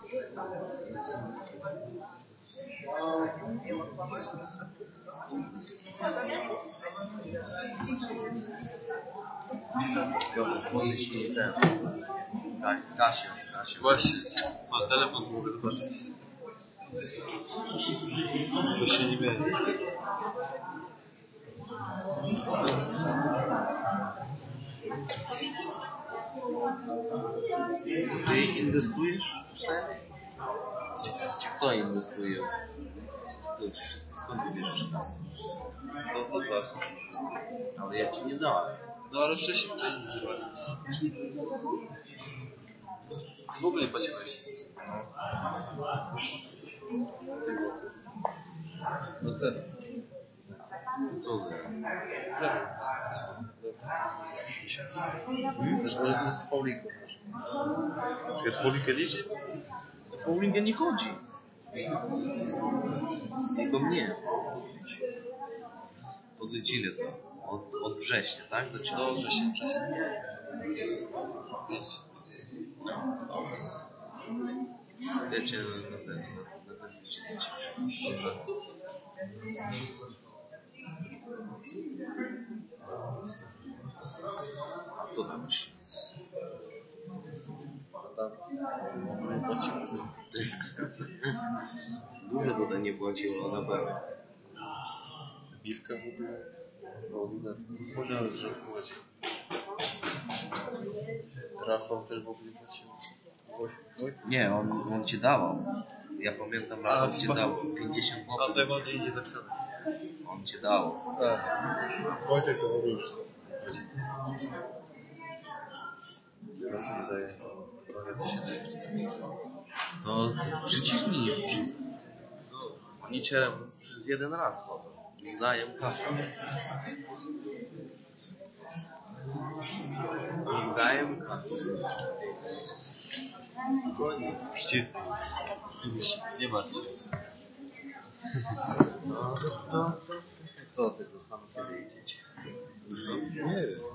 Podnieś mi ten. Gasiu. Właśnie. A telefon tu mogę zobaczyć. To się nie mierzy. Ty inwestujesz w ten? Czy kto inwestuje w to wszystko? Skąd ty bierzesz kasę? To od was. Ale ja ci nie dałem. No ale wcześniej to nie było. W ogóle nie płaciłeś. No zero. Co za? Zero. Wiesz, może z Paulinką. Czy Paulinkę liczy? To Paulinkę nie chodzi. Tylko mnie. Podliczyli to. Od września, tak? Zaczynało. No, września. No, dobra. Ja cię na ten tydzień. A kto tam jeszcze? Nie płacił. Dużo tutaj nie płaciło na pewno. Milka w ogóle. Paulina to wspomniałem, że płacił. Rafał też w ogóle nie płacił. Nie, on ci dawał. Ja pamiętam, Rafał ci dawał 50 zł. A to ja mam gdzie indziej zapisane. On ci dawał. Tak. Wojtek to w ogóle już teraz mi daje. Prawie się daje. To przyciśnij wszystko. Oni cię przez jeden raz chodzą. Dają kasę. Dają kasę. Spokojnie. Ścisnij. Nie martw się. No to co ty do Stanów kiedy jedziecie? Nie wiem.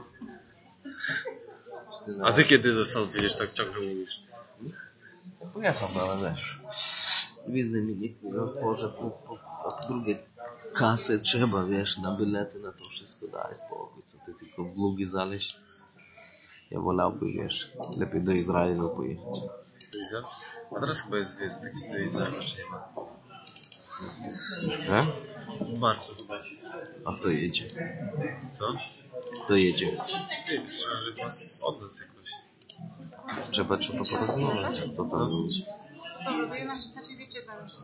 A ty kiedy do Stanów jedziesz, tak ciągle mówisz? Ja pojechał, ale wiesz. Widzę mi nikt nie otworzy po drugie kasy trzeba, wiesz, na bilety, na to wszystko daj spokój, co ty tylko w długi zaleźć. Ja wolałbym, wiesz, lepiej do Izraela pojechać. Do Izraela? A teraz chyba jest wjazd jakiś do Izraela, czy nie ma? W marcu chyba. A kto jedzie? Co? Kto jedzie? Nie, myślałem, że chyba od nas jakoś. Trzeba porozmawiać, kto tam jedzie. Dobra, bo ja na ciebie czytam jeszcze.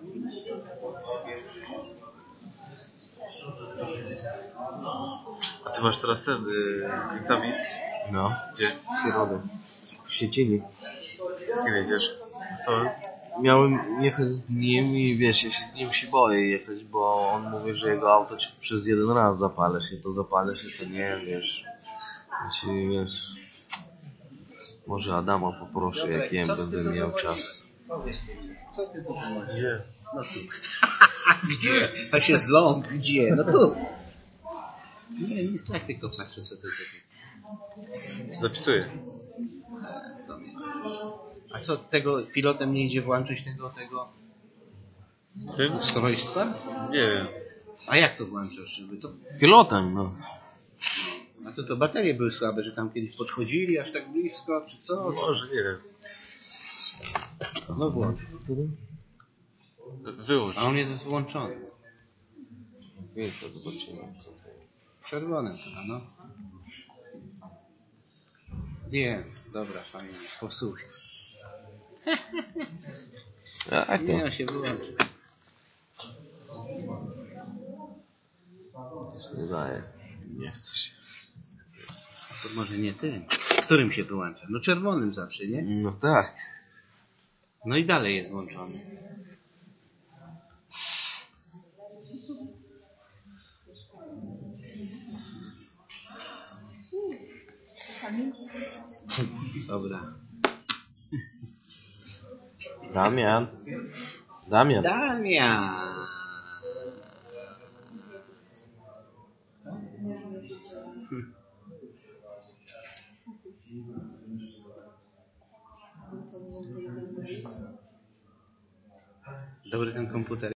A ty masz teraz ten egzamin? No. Gdzie? W środę. W Szczecinie. Z kim jedziesz? Co? Miałem jechać z nim i wiesz, ja się z nim się boję jechać, bo on mówi, że jego auto przez jeden raz zapala się, to nie, wiesz. Jeśli wiesz, może Adama poproszę, jak ja będę miał czas. Co ty tu masz? Gdzie? No tu. Gdzie? A się zląk, gdzie? No tu. Nie, nic tak, tylko patrzę, co ty. Zapisuję. Co? A co, tego pilotem nie idzie włączyć tego Tym? ustrojstwa? Nie wiem. A jak to włączasz, żeby to... Pilotem, no. A to baterie były słabe, że tam kiedyś podchodzili aż tak blisko, czy co? Może, nie wiem. No włącz. Wyłącz. A on jest włączony. Wiesz, to zobaczymy. Czerwonym chyba, no. Nie, dobra, fajnie. Posłuchaj. Jak to? Nie, on się wyłączy. Nie daje. Nie chce się. To może nie tym. Którym się wyłącza? No czerwonym zawsze, nie? No tak. No i dalej jest włączony. Dobra. Damian. Damian! Dobry ten komputer.